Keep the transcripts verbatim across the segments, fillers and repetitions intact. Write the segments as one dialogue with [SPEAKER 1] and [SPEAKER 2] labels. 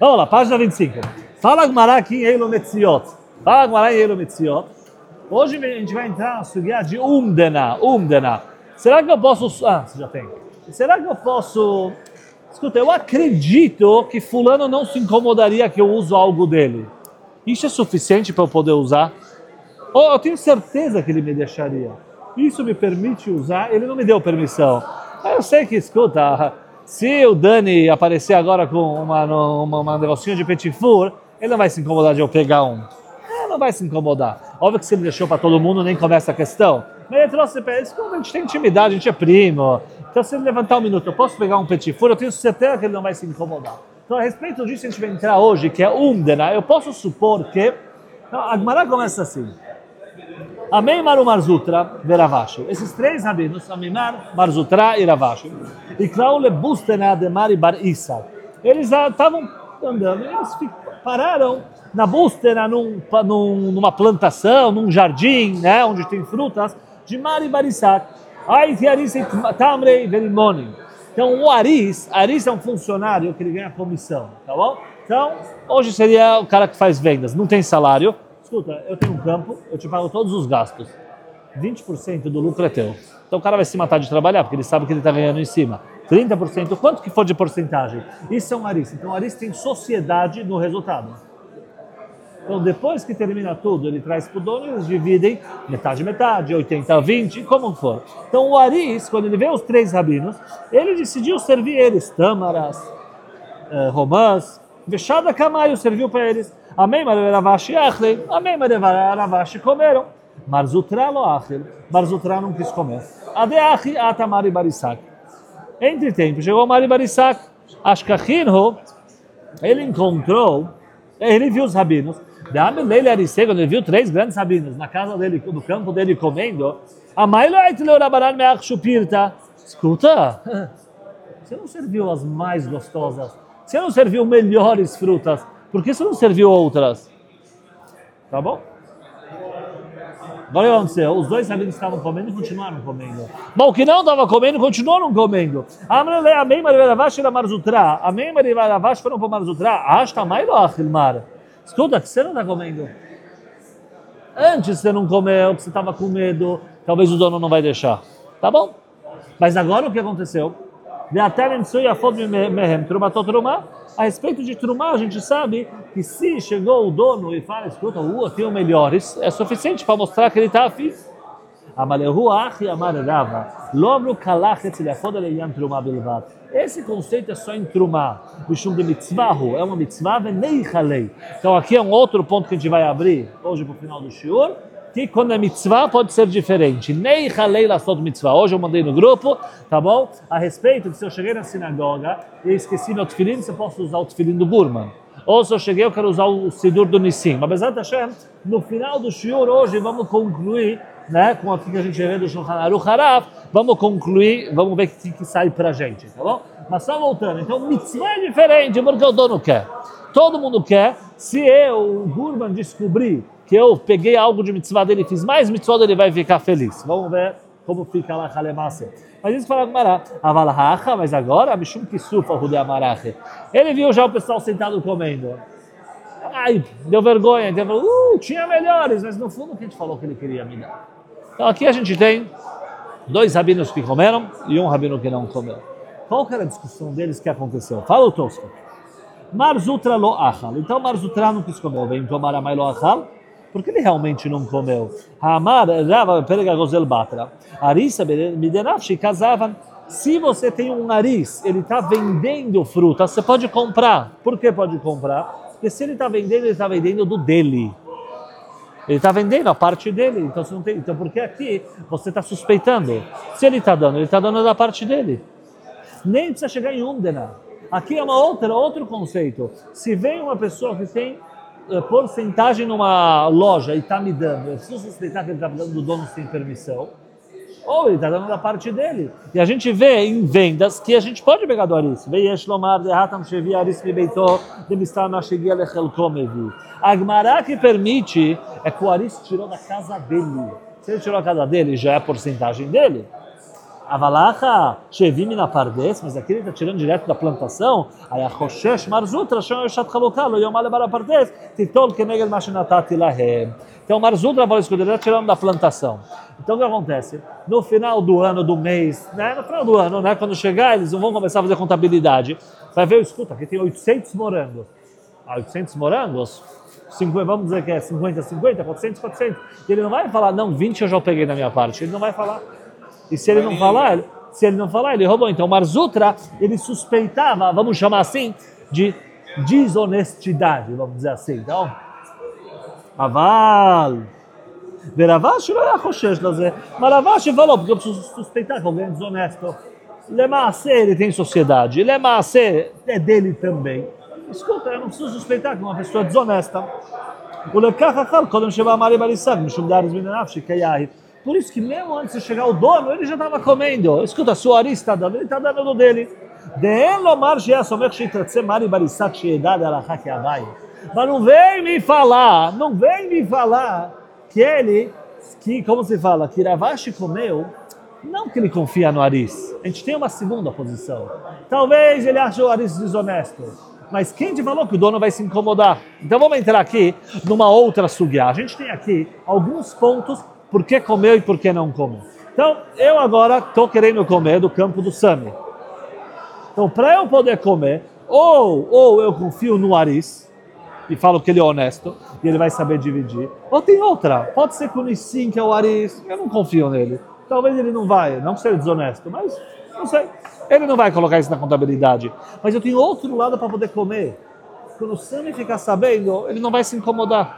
[SPEAKER 1] Vamos lá, página vinte e cinco. Fala Agmará aqui em Eilo Metziot. Fala Agmará em Eilo Metziot. Hoje a gente vai entrar na sugya de Umdena. Umdena. Será que eu posso... Ah, você já tem. Será que eu posso... Escuta, eu acredito que fulano não se incomodaria que eu uso algo dele. Isso é suficiente para eu poder usar? Ou eu tenho certeza que ele me deixaria. Isso me permite usar? Ele não me deu permissão. Eu sei que, escuta, se o Dani aparecer agora com uma, uma, uma negocinho de petit four, ele não vai se incomodar de eu pegar um. Ele não vai se incomodar. Óbvio que se ele deixou para todo mundo, nem começa a questão. Mas ele trouxe para eles, como a gente tem intimidade, a gente é primo. Então se ele levantar um minuto, eu posso pegar um petit four, eu tenho certeza que ele não vai se incomodar. Então a respeito disso a gente vai entrar hoje, que é Umdena. Eu posso supor que... Então, a Gemara começa assim. Amemar, o Marzutra, e Ravashi. Esses três rabinos, Amemar, Marzutra e Ravashi. E Klaule Bustena de Mari Bar Issa. Eles estavam andando, eles pararam na Bustena, num, num, numa plantação, num jardim, né, onde tem frutas, de Mari Bar Issa. Aí tem Aris e Tamrei Verimoni. Então o Aris, Aris é um funcionário que ele ganha comissão, tá bom? Então, hoje seria o cara que faz vendas, não tem salário. Escuta, eu tenho um campo, eu te pago todos os gastos. vinte por cento do lucro é teu. Então o cara vai se matar de trabalhar, porque ele sabe que ele está ganhando em cima. trinta por cento, quanto que for de porcentagem? Isso é um Aris. Então o Aris tem sociedade no resultado. Então depois que termina tudo, ele traz para o dono e eles dividem metade, metade, oitenta, vinte, como for. Então o Aris, quando ele vê os três rabinos, ele decidiu servir eles. Tâmaras, eh, romãs, Vexada Camaio serviu para eles. Amém, Maria Ravashi Achlei. Amém, Maria Ravashi comeram. Marzutra lo Achlei. Marzutra não quis comer. Adeachi atamari barissak. Entre tempo, chegou Mari Barissak. Ashkachinho, ele encontrou, ele viu os rabinos. Ele Arisei, quando ele viu três grandes rabinos na casa dele, no campo dele comendo. Escuta, você não serviu as mais gostosas. Você não serviu melhores frutas. Por que você não serviu outras? Tá bom? Agora o que aconteceu? Os dois rabinos estavam comendo e continuaram comendo. Bom, o que não estava comendo, continuaram comendo. Amém, Maria Ravashi era Marzutra. Amém, Maria Ravashi foram para Marzutra. Ashta Mailo Achilmar. Escuta, que você não está comendo. Antes você não comeu, porque você estava com medo. Talvez o dono não vai deixar. Tá bom? Mas agora o que aconteceu? A respeito de Trumá, a gente sabe que se chegou o dono e fala, escuta, uh, eu tenho melhores, é suficiente para mostrar que ele está afim. Esse conceito é só em Trumá. É uma mitzvah, então aqui é um outro ponto que a gente vai abrir hoje para o final do shiur, que quando é mitzvah pode ser diferente. Nei halei lasot mitzvah. Hoje eu mandei no grupo, tá bom? A respeito de se eu cheguei na sinagoga e esqueci meu tefilim, se eu posso usar o tefilim do Burman. Ou se eu cheguei, eu quero usar o sidur do Nissim. Mas, Bezat Hashem, no final do shiur hoje vamos concluir, né, com aquilo que a gente vê do Shulchan Aruch Harav, vamos concluir, vamos ver o que, que sai pra gente, tá bom? Mas só voltando, então mitzvah é diferente porque o dono quer. Todo mundo quer. Se eu, o Burman, descobrir que eu peguei algo de mitzvah dele e fiz mais mitzvah dele, vai ficar feliz. Vamos ver como fica lá Halemase. Mas isso fala Gmará. Avalahacha, mas agora, Mishum Kisufa, Rude Amarache. Ele viu já o pessoal sentado comendo. Ai, deu vergonha. Então, uh, tinha melhores, mas no fundo o que a gente falou que ele queria me dar. Então aqui a gente tem dois rabinos que comeram e um rabino que não comeu. Qual que era a discussão deles que aconteceu? Fala o Tosfot. Marzutra lo achal. Então Marzutra não quis comer. Vem tomar a mai lo achal. Porque ele realmente não comeu. Hamar, Rava, Perega Gozel Batra. Arissa, Midenafshi, casavam. Se você tem um aris, ele está vendendo fruta, você pode comprar. Por que pode comprar? Porque se ele está vendendo, ele está vendendo do dele. Ele está vendendo a parte dele. Então, você não tem, então, porque aqui você está suspeitando. Se ele está dando, ele está dando da parte dele. Nem precisa chegar em Umdena. Aqui é uma outra, outro conceito. Se vem uma pessoa que tem porcentagem numa loja e está me dando, eu preciso suspeitar que ele está dando do dono sem permissão, ou ele está dando da parte dele. E a gente vê em vendas que a gente pode pegar do Aris. A Gmará que permite é que o Aris tirou da casa dele. Se ele tirou a casa dele, já é a porcentagem dele. Avalacha, Shevim na Pardes, mas aqui ele está tirando direto da plantação. Aí a Choshesh Marzutra, Shon Yoshat Chalokalo, Yomale Bara Pardes, Titol Kenegel Mashinatati Lahem. Então Marzutra vai escolher, ele está tirando da plantação. Então o que acontece? No final do ano, do mês, né? No final do ano, né? Quando chegar, eles vão começar a fazer contabilidade. Vai ver, escuta, aqui tem oitocentos morangos. Ah, oitocentos morangos? cinquenta, vamos dizer que é cinquenta, cinquenta, quatrocentos, quatrocentos. E ele não vai falar, não, vinte eu já peguei da minha parte. Ele não vai falar. E se ele não falar, ele, se ele não falar, ele roubou. Então, Marzutra, ele suspeitava, vamos chamar assim, de desonestidade, vamos dizer assim. Então, Aval. Veravash não é a Choshesh lazer. Mas Ravash falou, porque eu preciso suspeitar que alguém é desonesto. Lemaase, ele tem sociedade. Lemaase é dele também. Escuta, eu não preciso suspeitar que uma pessoa é desonesta. O lekachachal, quando chegou a Mari Barissag, Mishumdaris Minanafshi, Kayahit. Por isso que mesmo antes de chegar o dono, ele já estava comendo. Escuta, se o Ari está dando, ele está dando do dele. Mas não vem me falar, não vem me falar que ele, que, como se fala, que Ravashi comeu, não que ele confia no Aris. A gente tem uma segunda posição. Talvez ele ache o Aris desonesto. Mas quem te falou que o dono vai se incomodar? Então vamos entrar aqui numa outra sugiá. A gente tem aqui alguns pontos por que comeu e por que não comeu. Então, eu agora estou querendo comer do campo do Sami. Então, para eu poder comer, ou, ou eu confio no Aris, e falo que ele é honesto, e ele vai saber dividir, ou tem outra, pode ser que o Nissim, que é o Aris, eu não confio nele. Talvez ele não vai, não ser desonesto, mas não sei. Ele não vai colocar isso na contabilidade. Mas eu tenho outro lado para poder comer. Quando o Sami ficar sabendo, ele não vai se incomodar.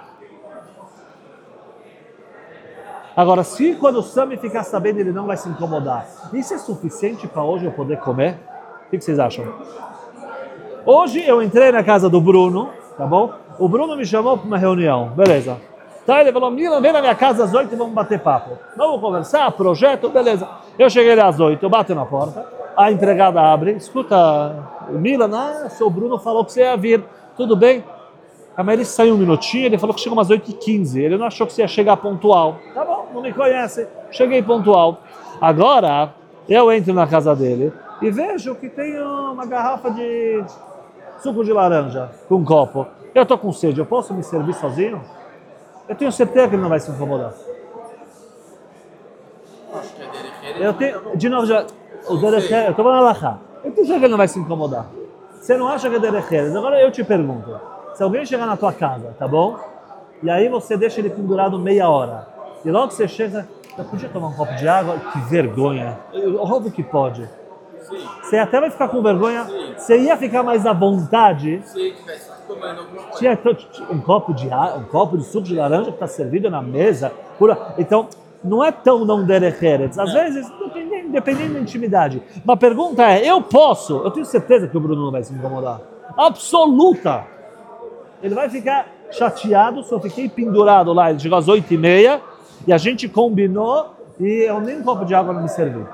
[SPEAKER 1] Agora, se quando o Sami ficar sabendo, ele não vai se incomodar, isso é suficiente para hoje eu poder comer? O que vocês acham? Hoje eu entrei na casa do Bruno, tá bom? O Bruno me chamou para uma reunião, beleza. Então ele falou, Milan, vem na minha casa às oito e vamos bater papo. Vamos conversar, projeto, beleza. Eu cheguei às oito, eu bato na porta, a empregada abre, escuta, Milan, ah, seu Bruno falou que você ia vir, tudo bem? Mas ele saiu um minutinho, ele falou que chegou umas oito e quinze, ele não achou que você ia chegar pontual. Tá bom, não me conhece, cheguei pontual. Agora, eu entro na casa dele e vejo que tem uma garrafa de suco de laranja com um copo. Eu tô com sede, eu posso me servir sozinho? Eu tenho certeza que ele não vai se incomodar.
[SPEAKER 2] Acho que é dele.
[SPEAKER 1] Eu tenho, de novo, já, o Derecheres, eu tô falando alahá. Eu tenho certeza que ele não vai se incomodar. Você não acha que é Derecheres? Agora eu te pergunto. Se alguém chegar na tua casa, tá bom? E aí você deixa ele pendurado meia hora. E logo que você chega, eu podia tomar um copo de água? Que vergonha. Óbvio que pode.
[SPEAKER 2] Sim.
[SPEAKER 1] Você até vai ficar com vergonha.
[SPEAKER 2] Sim.
[SPEAKER 1] Você ia ficar mais à vontade.
[SPEAKER 2] Se ele tivesse tomando alguma coisa.
[SPEAKER 1] Tinha um copo de água, um copo de suco de laranja que está servido na mesa. Pura. Então, não é tão não derecheres. Às vezes, dependendo, dependendo da intimidade. Uma pergunta é, eu posso? Eu tenho certeza que o Bruno não vai se incomodar. Absoluta. Ele vai ficar chateado se eu fiquei pendurado lá. Ele chegou às oito e meia e a gente combinou e eu nem um copo de água não me servi.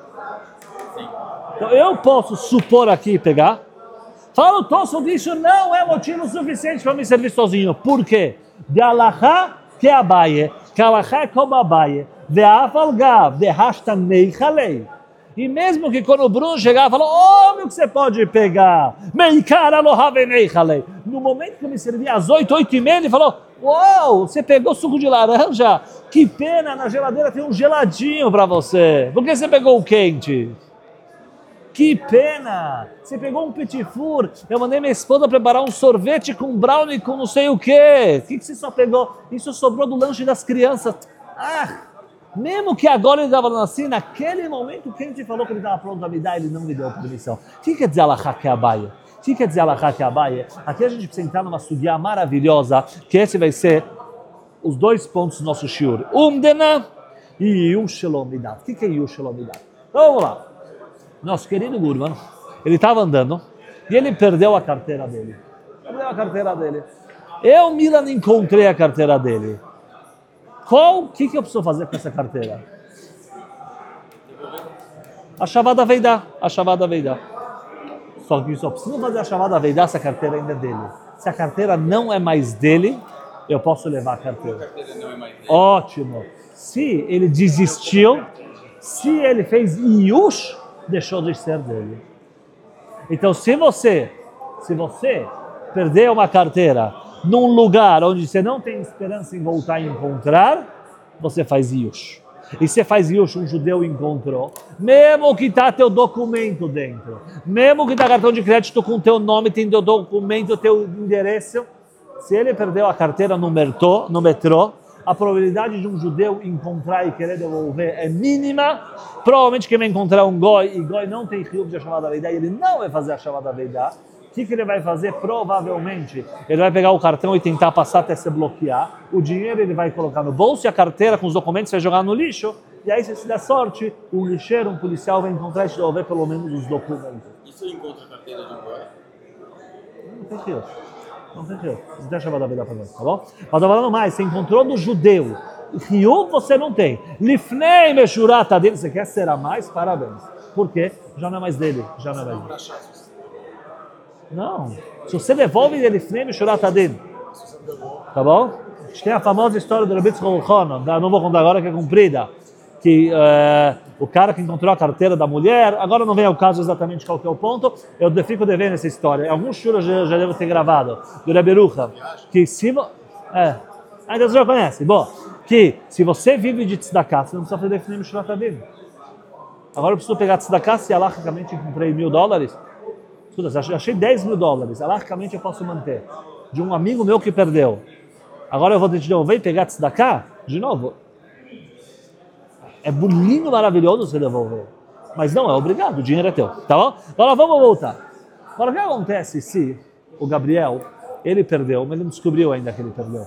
[SPEAKER 1] Então eu posso supor aqui e pegar. Fala o Tosso disso não é motivo suficiente para me servir sozinho. Por quê? De alahá que abaye, que alahá é como abaye, de afalgav, de hashtanei halei. E mesmo que quando o Bruno chegar, falou, óbvio que você pode pegar. Meikara lo havenei halei. No momento que eu me servi às oito, oito e meia, ele falou, uau, você pegou suco de laranja? Que pena, na geladeira tem um geladinho para você. Por que você pegou o quente? Que pena, você pegou um petit four. Eu mandei minha esposa preparar um sorvete com brownie com não sei o quê. O que, que você só pegou? Isso sobrou do lanche das crianças. Ah! Mesmo que agora ele estava falando assim, naquele momento, quem te falou que ele estava pronto a me dar, ele não me deu permissão. O que quer dizer alahá que é abaia? O que quer dizer alahá que é abaia? Aqui a gente precisa entrar numa sugiá maravilhosa, que esse vai ser os dois pontos do nosso shiur. Umdena e Yushelomidat. O que é Yushelomidat? Então vamos lá. Nosso querido Gurman, ele estava andando e ele perdeu a carteira dele. Perdeu a carteira dele. Eu, Milan, encontrei a carteira dele. Qual, o que, que eu preciso fazer com essa carteira? A chavada veidá, a chavada veidá. Só que eu só preciso fazer a chavada veidá se a carteira ainda é dele. Se a carteira não é mais dele, eu posso levar a carteira.
[SPEAKER 2] A carteira não é mais dele.
[SPEAKER 1] Ótimo. Se ele desistiu, Se ele fez Yush, deixou de ser dele. Então, se você, se você perder uma carteira num lugar onde você não tem esperança em voltar a encontrar, você faz Yush. E você faz Yush, um judeu encontrou, mesmo que está teu documento dentro, mesmo que está cartão de crédito com teu nome, tem teu documento, teu endereço, se ele perdeu a carteira no metrô, no metrô, a probabilidade de um judeu encontrar e querer devolver é mínima. Provavelmente quem vai encontrar um goi, e goi não tem rio de chamada veidá, e ele não vai fazer a chamada veidá. O que, que ele vai fazer? Provavelmente ele vai pegar o cartão e tentar passar até se bloquear. O dinheiro ele vai colocar no bolso e a carteira com os documentos vai jogar no lixo. E aí, se se der sorte, um lixeiro, um policial vai encontrar e te devolver pelo menos os documentos.
[SPEAKER 2] E se eu encontro a carteira de um goi?
[SPEAKER 1] Não tem rio. Não tem rio. Não tem chamada veidá para nós, tá bom? Mas tô falando mais, você encontrou do judeu. Rio você não tem. Lifnei meshurata dele, você quer ser a mais? Parabéns. Por quê? Já não é mais dele. Já não é mais dele. Não. Se você devolve ele frame, chorar tá dentro. Tá bom? A gente tem a famosa história do Rebbe Tzchok, não vou contar agora que é comprida, que uh, o cara que encontrou a carteira da mulher, agora não vem ao caso exatamente qual que é o ponto, eu fico devendo essa história. Alguns shuras já, já devo ter gravado, do Rebbe Rucha, que se... É, ainda você já conhece. Bom, que se você vive de tzedakah, você não precisa fazer frame, chorar tá dentro. Agora eu preciso pegar tzedakah, se alahicamente comprei mil dólares, eu achei dez mil dólares, alaricamente eu posso manter, de um amigo meu que perdeu. Agora eu vou te devolver e pegar tzedakah de novo. É lindo, maravilhoso você devolver, mas não é obrigado, o dinheiro é teu, tá bom? Agora vamos voltar. Agora o que acontece se o Gabriel, ele perdeu, mas ele não descobriu ainda que ele perdeu.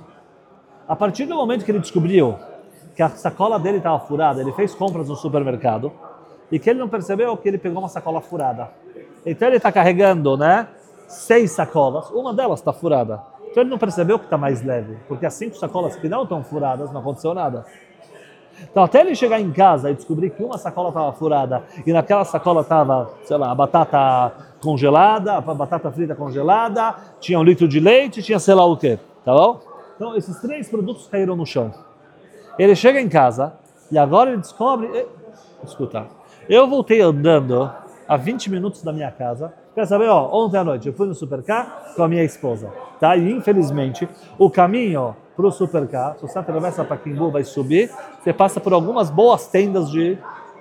[SPEAKER 1] A partir do momento que ele descobriu que a sacola dele estava furada, ele fez compras no supermercado, e que ele não percebeu que ele pegou uma sacola furada. Então ele está carregando, né, seis sacolas, uma delas está furada. Então ele não percebeu que está mais leve, porque as cinco sacolas que não estão furadas, não aconteceu nada. Então até ele chegar em casa e descobrir que uma sacola estava furada e naquela sacola estava, sei lá, a batata congelada, a batata frita congelada, tinha um litro de leite, tinha sei lá o quê, tá bom? Então esses três produtos caíram no chão. Ele chega em casa e agora ele descobre... Escuta, eu voltei andando a vinte minutos da minha casa. Quer saber, ó, ontem à noite eu fui no Supercar com a minha esposa, tá? E infelizmente o caminho para o Supercar, se você atravessa para Pacaembu, vai subir, você passa por algumas boas tendas de...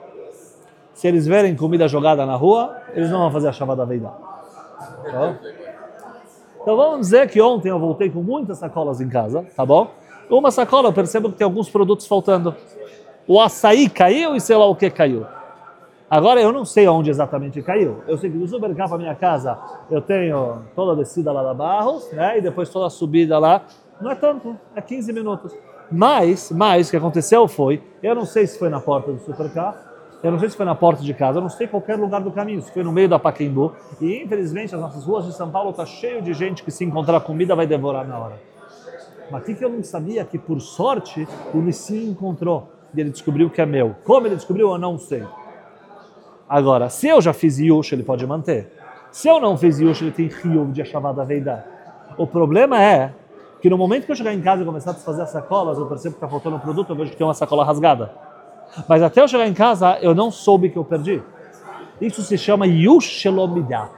[SPEAKER 1] Se eles verem comida jogada na rua, eles não vão fazer a chamada veidá. Tá? Então vamos dizer que ontem eu voltei com muitas sacolas em casa, tá bom? Uma sacola eu percebo que tem alguns produtos faltando. O açaí caiu e sei lá o que caiu. Agora eu não sei onde exatamente caiu. Eu sei que do Supercar para minha casa eu tenho toda a descida lá da Barros, né? E depois toda a subida lá. Não é tanto, é quinze minutos. Mas, mas o que aconteceu foi, eu não sei se foi na porta do Supercar, eu não sei se foi na porta de casa, eu não sei qualquer lugar do caminho, se foi no meio da Pacaembu. E infelizmente as nossas ruas de São Paulo tá cheio de gente que se encontrar comida vai devorar na hora. Mas o que eu não sabia que por sorte o Nissim encontrou e ele descobriu que é meu. Como ele descobriu eu não sei. Agora, se eu já fiz Yush, ele pode manter. Se eu não fiz Yush, ele tem Riyuv de Ashavada Veidá. O problema é que no momento que eu chegar em casa e começar a desfazer as sacolas, eu percebo que está faltando um produto, eu vejo que tem uma sacola rasgada. Mas até eu chegar em casa, eu não soube que eu perdi. Isso se chama Yush Shelomidah.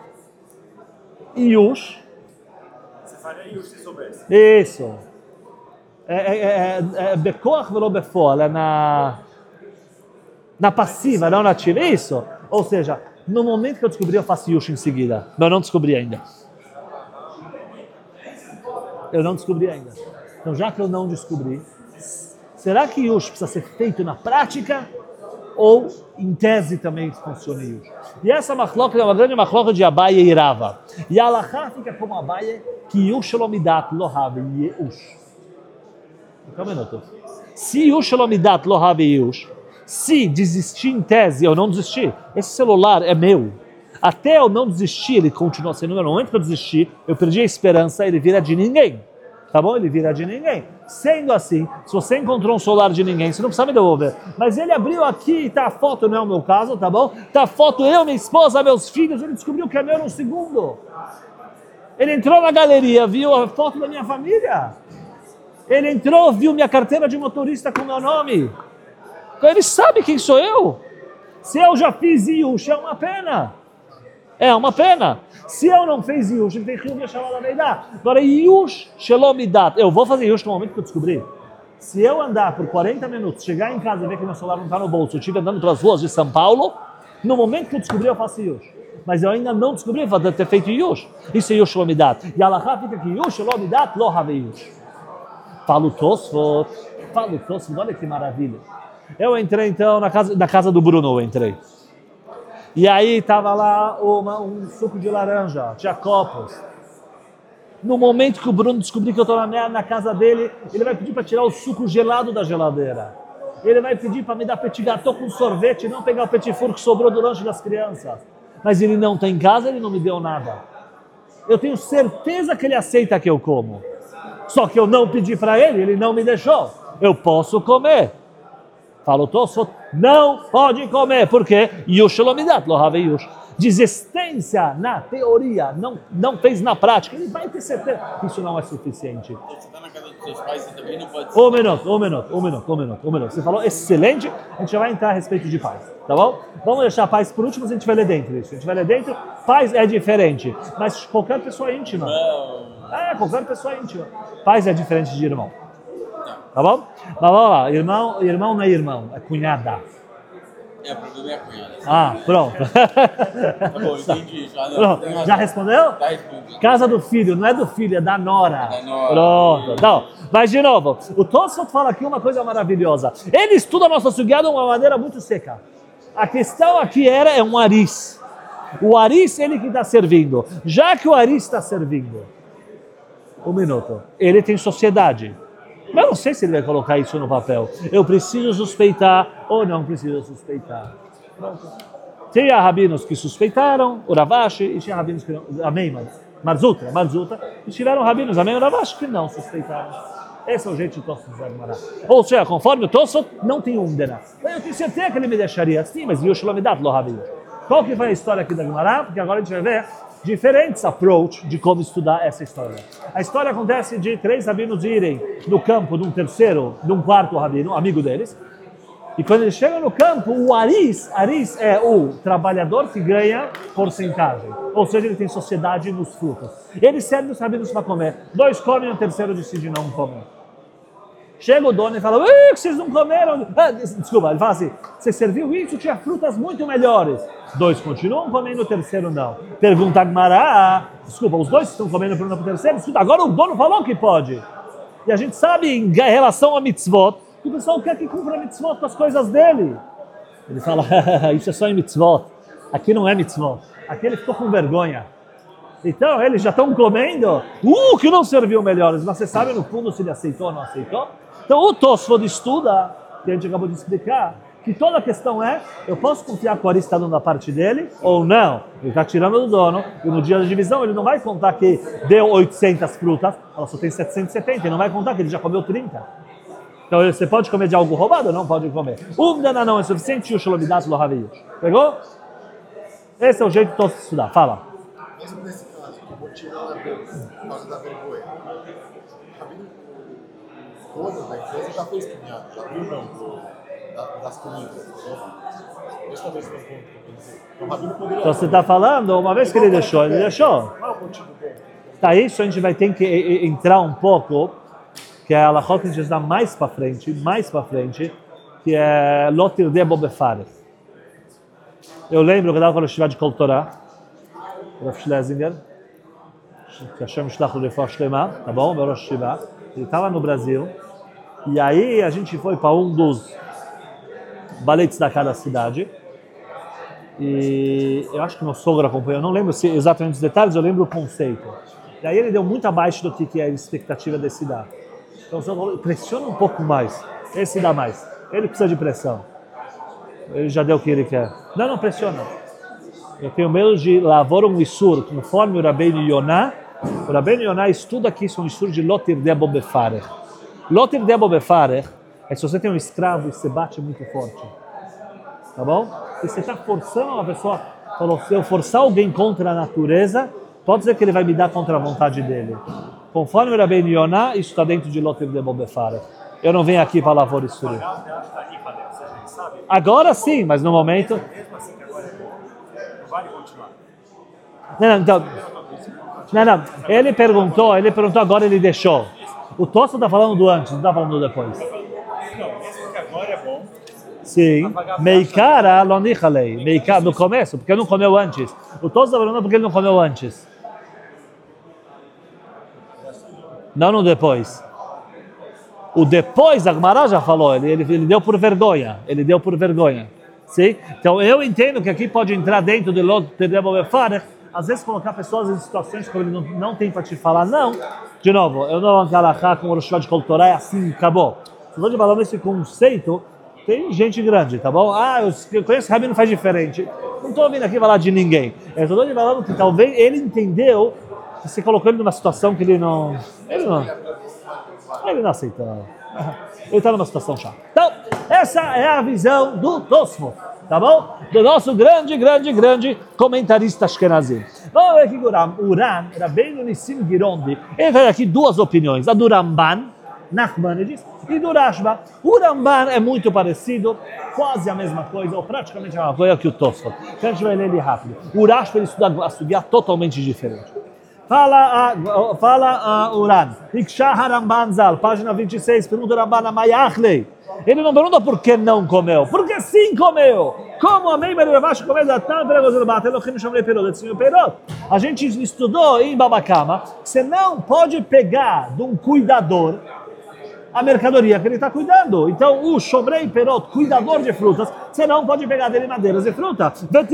[SPEAKER 1] Yush.
[SPEAKER 3] Você faria Yush se soubesse.
[SPEAKER 1] Isso. É Bekoach velo befol, é na... na passiva, não na ativa. Isso. Ou seja, no momento que eu descobri, eu faço Yush em seguida. Mas eu não descobri ainda. Eu não descobri ainda. Então, já que eu não descobri, será que Yush precisa ser feito na prática? Ou, em tese, também funciona Yush? E essa machloca é uma grande machloca de Abaye e Rava. E a Alachá fica como Abaye, que Yush Shalomidat Lohave Yush. Então, um minuto. Se Yush Shalomidat Lohave Yush, se desistir em tese, eu não desisti. Esse celular é meu. Até eu não desistir, ele continua sendo meu. No momento que eu desistir, eu perdi a esperança, ele vira de ninguém. Tá bom? Ele vira de ninguém. Sendo assim, se você encontrou um celular de ninguém, você não precisa me devolver. Mas ele abriu aqui e tá a foto, não é o meu caso, tá bom? Tá a foto, eu, minha esposa, meus filhos, ele descobriu que é meu num segundo. Ele entrou na galeria, viu a foto da minha família. Ele entrou, viu minha carteira de motorista com meu nome. Ele sabe quem sou eu. Se eu já fiz Yush, é uma pena. É uma pena. Se eu não fiz Yush, ele tem Chiyuv Yeshavat Amidah. Agora, Yush Shelomidat. Eu vou fazer Yush no momento que eu descobri. Se eu andar por quarenta minutos, chegar em casa e ver que meu celular não está no bolso, eu estive andando pelas ruas de São Paulo, no momento que eu descobri, eu faço Yush. Mas eu ainda não descobri ter feito Yush. Isso é Yush Shelomidat. E a Alahá fica aqui, Yush Shelomidat lo have Yush. Fala o Tosfot. Fala o Tosfot. Olha que maravilha. Eu entrei então na casa, na casa do Bruno, eu entrei. E aí tava lá uma, um suco de laranja, tinha copos. No momento que o Bruno descobrir que eu estou na, na casa dele, ele vai pedir para tirar o suco gelado da geladeira. Ele vai pedir para me dar petit gâteau com sorvete e não pegar o petit four que sobrou do lanche das crianças. Mas ele não está em casa, ele não me deu nada. Eu tenho certeza que ele aceita que eu como. Só que eu não pedi para ele, ele não me deixou. Eu posso comer. Fala o Tosfot, não pode comer, porque Yush Shelomidat lo have Yush. Desistência na teoria, não, não fez na prática. Ele vai ter certeza que isso não é suficiente.
[SPEAKER 2] Você está na casa dos seus pais, você também não pode...
[SPEAKER 1] Um minuto, um minuto, um minuto, um minuto, um minuto. Você falou excelente, a gente já vai entrar a respeito de pais, tá bom? Vamos deixar pais por último, a gente vai ler dentro isso. A gente vai ler dentro, pais é diferente, mas qualquer pessoa íntima.
[SPEAKER 2] Não.
[SPEAKER 1] É, qualquer pessoa íntima. Pais é diferente de irmão. Tá bom? Mas vamos lá, irmão, irmão não é irmão, é cunhada.
[SPEAKER 2] É, o problema é a cunhada.
[SPEAKER 1] Ah, pronto.
[SPEAKER 2] Tá bom, entendi. Já,
[SPEAKER 1] Pronto.
[SPEAKER 2] tem razão.
[SPEAKER 1] Já respondeu?
[SPEAKER 2] Tá respondido.
[SPEAKER 1] Casa do filho, não é do filho, é da nora.
[SPEAKER 2] Da nora.
[SPEAKER 1] Pronto. Então, mas de novo, o Tosfot fala aqui uma coisa maravilhosa. Ele estuda a nossa sugya de uma maneira muito seca. A questão aqui era, é um aris. O aris, ele que está servindo. Já que o aris está servindo, um minuto, ele tem sociedade. Mas eu não sei se ele vai colocar isso no papel. Eu preciso suspeitar ou não preciso suspeitar. Pronto. Tinha rabinos que suspeitaram, o Ravashi, e tinha rabinos que não, amém, Marzuta, Marzuta, e tiveram rabinos, amém, o Ravashi, que não suspeitaram. Esse é o jeito de Tosfot Zagmará. Ou seja, conforme o Tosfot, não tem um dena. Eu tenho certeza que ele me deixaria assim, mas Yush Shelomidat lo have Yush. Qual que foi a história aqui da Gemara? Porque agora a gente vai ver diferentes approach de como estudar essa história. A história acontece de três rabinos irem no campo de um terceiro, de um quarto rabino, amigo deles, e quando eles chegam no campo, o aris, aris é o trabalhador que ganha porcentagem, ou seja, ele tem sociedade nos frutos. Ele serve os rabinos para comer, dois comem, o terceiro decide não comer. Chega o dono e fala, o que vocês não comeram? Ah, desculpa, ele fala assim, você serviu isso, tinha frutas muito melhores. Dois continuam comendo, o terceiro não. Pergunta a Gmará, desculpa, os dois estão comendo para o terceiro, escuta, agora o dono falou que pode. E a gente sabe, em relação a mitzvot, que o pessoal quer que cumpra mitzvot com as coisas dele. Ele fala, isso é só em mitzvot, aqui não é mitzvot, aqui ele ficou com vergonha. Então, eles já estão comendo, uh, que não serviu melhores, mas você sabe no fundo se ele aceitou ou não aceitou? Então, o Tosfot estuda, que a gente acabou de explicar, que toda a questão é, eu posso confiar que o Aris está dando a parte dele ou não? Ele está tirando do dono, e no dia da divisão ele não vai contar que deu oitocentas frutas, ela só tem setecentas e setenta, ele não vai contar que ele já comeu trinta. Então, você pode comer de algo roubado ou não pode comer? Um dana não é suficiente, o Shelomidat lo have Yush. Pegou? Esse é o jeito de Tosfot estudar. Fala.
[SPEAKER 4] Mesmo nesse caso, que eu vou tirar a bolsa por causa da vergonha, o rabino, o dono da empresa já fez caminhada, já viu não, do, da, das comidas, entendeu? Deixa eu ver se eu conto o que eu pensei. O rabino poderia...
[SPEAKER 1] Então você está falando, uma vez que ele deixou, ele deixou.
[SPEAKER 4] Qual é o motivo dele?
[SPEAKER 1] Tá, isso a gente vai ter que entrar um pouco, que é a halachot que a gente dá mais para frente, mais para frente, que é Lotir de Bobefare. Eu lembro que eu estava com o Shiva de Kol Torah, Rav Schlesinger, que Hashem Shlach lo Refuah Shlema, tá bom? Meu Rosh Shiva. Ele estava no Brasil, e aí a gente foi para um dos baletes da cada cidade, e eu acho que meu sogro acompanhou, eu não lembro se, exatamente os detalhes, eu lembro o conceito. E aí ele deu muito abaixo do que é a expectativa desse dar. Então o sogro falou, pressiona um pouco mais, esse dá mais, ele precisa de pressão. Ele já deu o que ele quer. Não, não pressiona. Eu tenho medo de lavor um Isur, conforme o Rabbeinu Yonah. O Rabbeinu Yonah estuda que isso é um Isur de Lotir de Bobefarer. Lotir de Bobefarer é se você tem um escravo e você bate muito forte. Tá bom? E você está forçando uma pessoa, falou, se eu forçar alguém contra a natureza, pode ser que ele vai me dar contra a vontade dele. Conforme o Rabbeinu Yonah, isso está dentro de Lotir de Bobefarer. Eu não venho aqui para lavor Isur.
[SPEAKER 3] Pagar, você acha que tá ali, padre? Ou seja,
[SPEAKER 1] Agora sim, mas no momento...
[SPEAKER 3] Mesmo assim que agora é bom, não vale continuar.
[SPEAKER 1] Não, não, então... Não, não. Ele perguntou, ele perguntou, agora ele deixou. O Tosso está falando do antes, não está falando do depois.
[SPEAKER 3] Não, mesmo que agora é bom,
[SPEAKER 1] Sim. Meikara lonichalei. Meikara, no começo, porque ele não comeu antes. O Tosso está falando porque ele não comeu antes. Não no depois. O depois, a Gemara já falou, ele, ele, ele deu por vergonha. Ele deu por vergonha. Sim? Então eu entendo que aqui pode entrar dentro do lote de Debobefarech, às vezes colocar pessoas em situações que ele não, não tem para te falar não. De novo, eu não vou falar com o Rosh de Kol Torah, é assim, acabou. Se eu estou falando esse conceito, tem gente grande, tá bom? Ah, eu, eu conheço Rabino, faz diferente. Não estou vindo aqui falar de ninguém. Eu estou falando que talvez ele entendeu que você colocou ele numa situação que ele não... Ele não, ele não aceita. Ele está numa situação chata. Então, essa é a visão do Tosfot, tá bom? Do nosso grande, grande, grande comentarista Ashkenazi. Vamos ver aqui o Uran, Uran Rabbeinu Nissim Girondi. Ele faz aqui duas opiniões, a do Ramban, Nachmanides, e do Rashba. O Ramban é muito parecido, quase a mesma coisa, ou praticamente a mesma coisa que o Tosfot. Então a gente vai ler ele rápido. O Rashba ele estuda a estudiar totalmente diferente. Fala a, fala a Uran. Ikshah Ramban Zal, página vinte e seis, pergunta o Ramban a Mayachlei. Ele não pergunta por que não comeu, porque sim comeu. Como amei Meravash comeu da tam pregozerbat, Elohim chamei perot, senhor perot. A gente estudou em Babacama, você não pode pegar de um cuidador a mercadoria que ele está cuidando. Então, o Shomrei Perot, cuidador de frutas, você não pode pegar dele madeiras e fruta.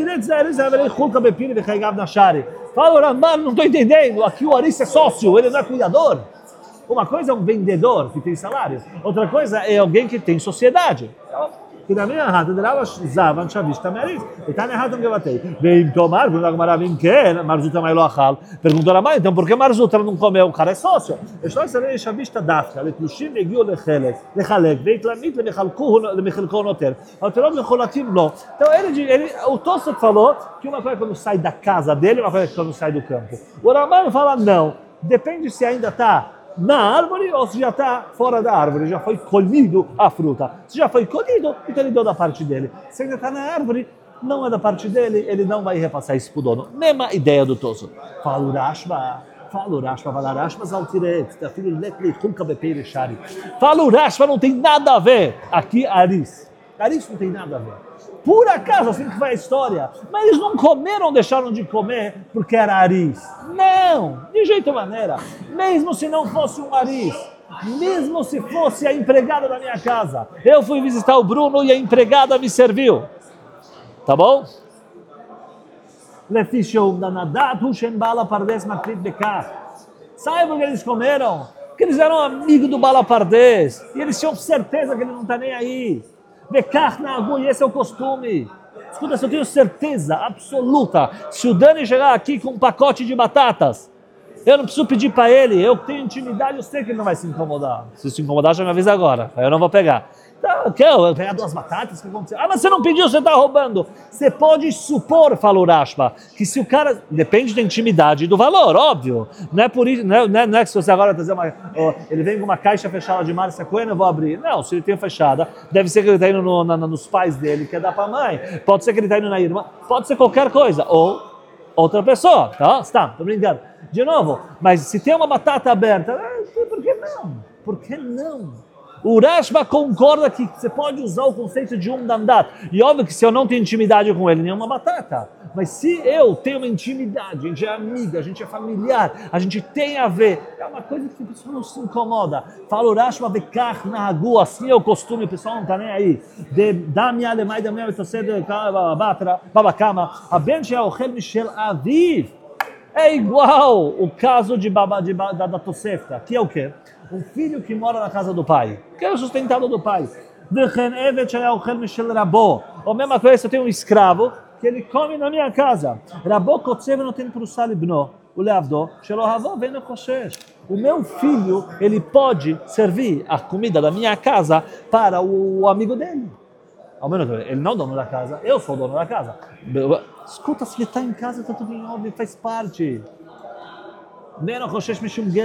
[SPEAKER 1] Fala, Ramban, não estou entendendo. Aqui o Aris é sócio, ele não é cuidador. Uma coisa é um vendedor que tem salário, outra coisa é alguém que tem sociedade. Que da minha rata, Drava Zavan Shavista Meris, e está na rata que eu batei. Vem tomar, pergunta a Maravim que Marzuta mais loachal. Perguntou a mãe, então por que Marzuta não comeu? O cara é sócio. Estou a saber Shavista Dafka, Letlushim Egiu Lechelek, Lechalek, Veitlamit Lemechalko Noter. Alterom Lecholakim Lo. Então ele, ele, o Tosfot falou que uma coisa é quando sai da casa dele, uma coisa é quando sai do campo. O Ramban fala não, depende se ainda está na árvore ou se já está fora da árvore, já foi colhido a fruta. Se já foi colhido, então ele deu da parte dele. Se ainda está na árvore, não é da parte dele, ele não vai repassar isso para o dono. Mesma ideia do Tosso. Fala o Rashba, fala o Rashba, fala o Rashba, Zaltiret, tá filho Letli, Hulka Bepeire Shari. Fala o Rashba, não tem nada a ver. Aqui, Aris. Aris não tem nada a ver. Por acaso, assim que vai a história. Mas eles não comeram, deixaram de comer porque era Aris. Não, de jeito maneira. Mesmo se não fosse um Aris, mesmo se fosse a empregada da minha casa. Eu fui visitar o Bruno e a empregada me serviu. Tá bom? Saibam que eles comeram, que eles eram amigos do Bala Pardes. E eles tinham certeza que ele não está nem aí. Bekach na agulha, e esse é o costume. Escuta, se eu tenho certeza absoluta, se o Dani chegar aqui com um pacote de batatas, eu não preciso pedir para ele, eu tenho intimidade, eu sei que ele não vai se incomodar. Se se incomodar, já me avisa agora, aí eu não vou pegar. Então, o que? Eu vou pegar duas batatas, o que aconteceu? Ah, mas você não pediu, você está roubando. Você pode supor, fala o Rashba, que se o cara, depende da intimidade e do valor, óbvio. Não é por isso, não é, não é, não é que se você agora trazer uma, ó, ele vem com uma caixa fechada de Márcia Cohen, eu vou abrir. Não, se ele tem fechada, deve ser que ele está indo no, na, nos pais dele, quer dar para a mãe. Pode ser que ele está indo na irmã, pode ser qualquer coisa. Ou outra pessoa, tá? Está, tô brincando. De novo, mas se tem uma batata aberta, por que não? Por que não? O Rashba concorda que você pode usar o conceito de um dandat. E óbvio que se eu não tenho intimidade com ele, nenhuma batata. Mas se eu tenho uma intimidade, a gente é amiga, a gente é familiar, a gente tem a ver, é uma coisa que o pessoal não se incomoda. Fala o Rashba bekach na agua, assim é o costume, o pessoal não está nem aí. Da minha alemã, da minha mitocede, babacama, a benche é o Hel Michel Aviv. É igual o caso de Baba, de, da, da Tosefta, que é o quê? Um filho que mora na casa do pai, que é o sustentado do pai. Ou mesma coisa, se eu tenho um escravo que ele come na minha casa. O meu filho, ele pode servir a comida da minha casa para o amigo dele. Ao menos ele não é o dono da casa, eu sou o dono da casa. Escuta, se ele está em casa, está tudo em ordem, faz parte. Ele não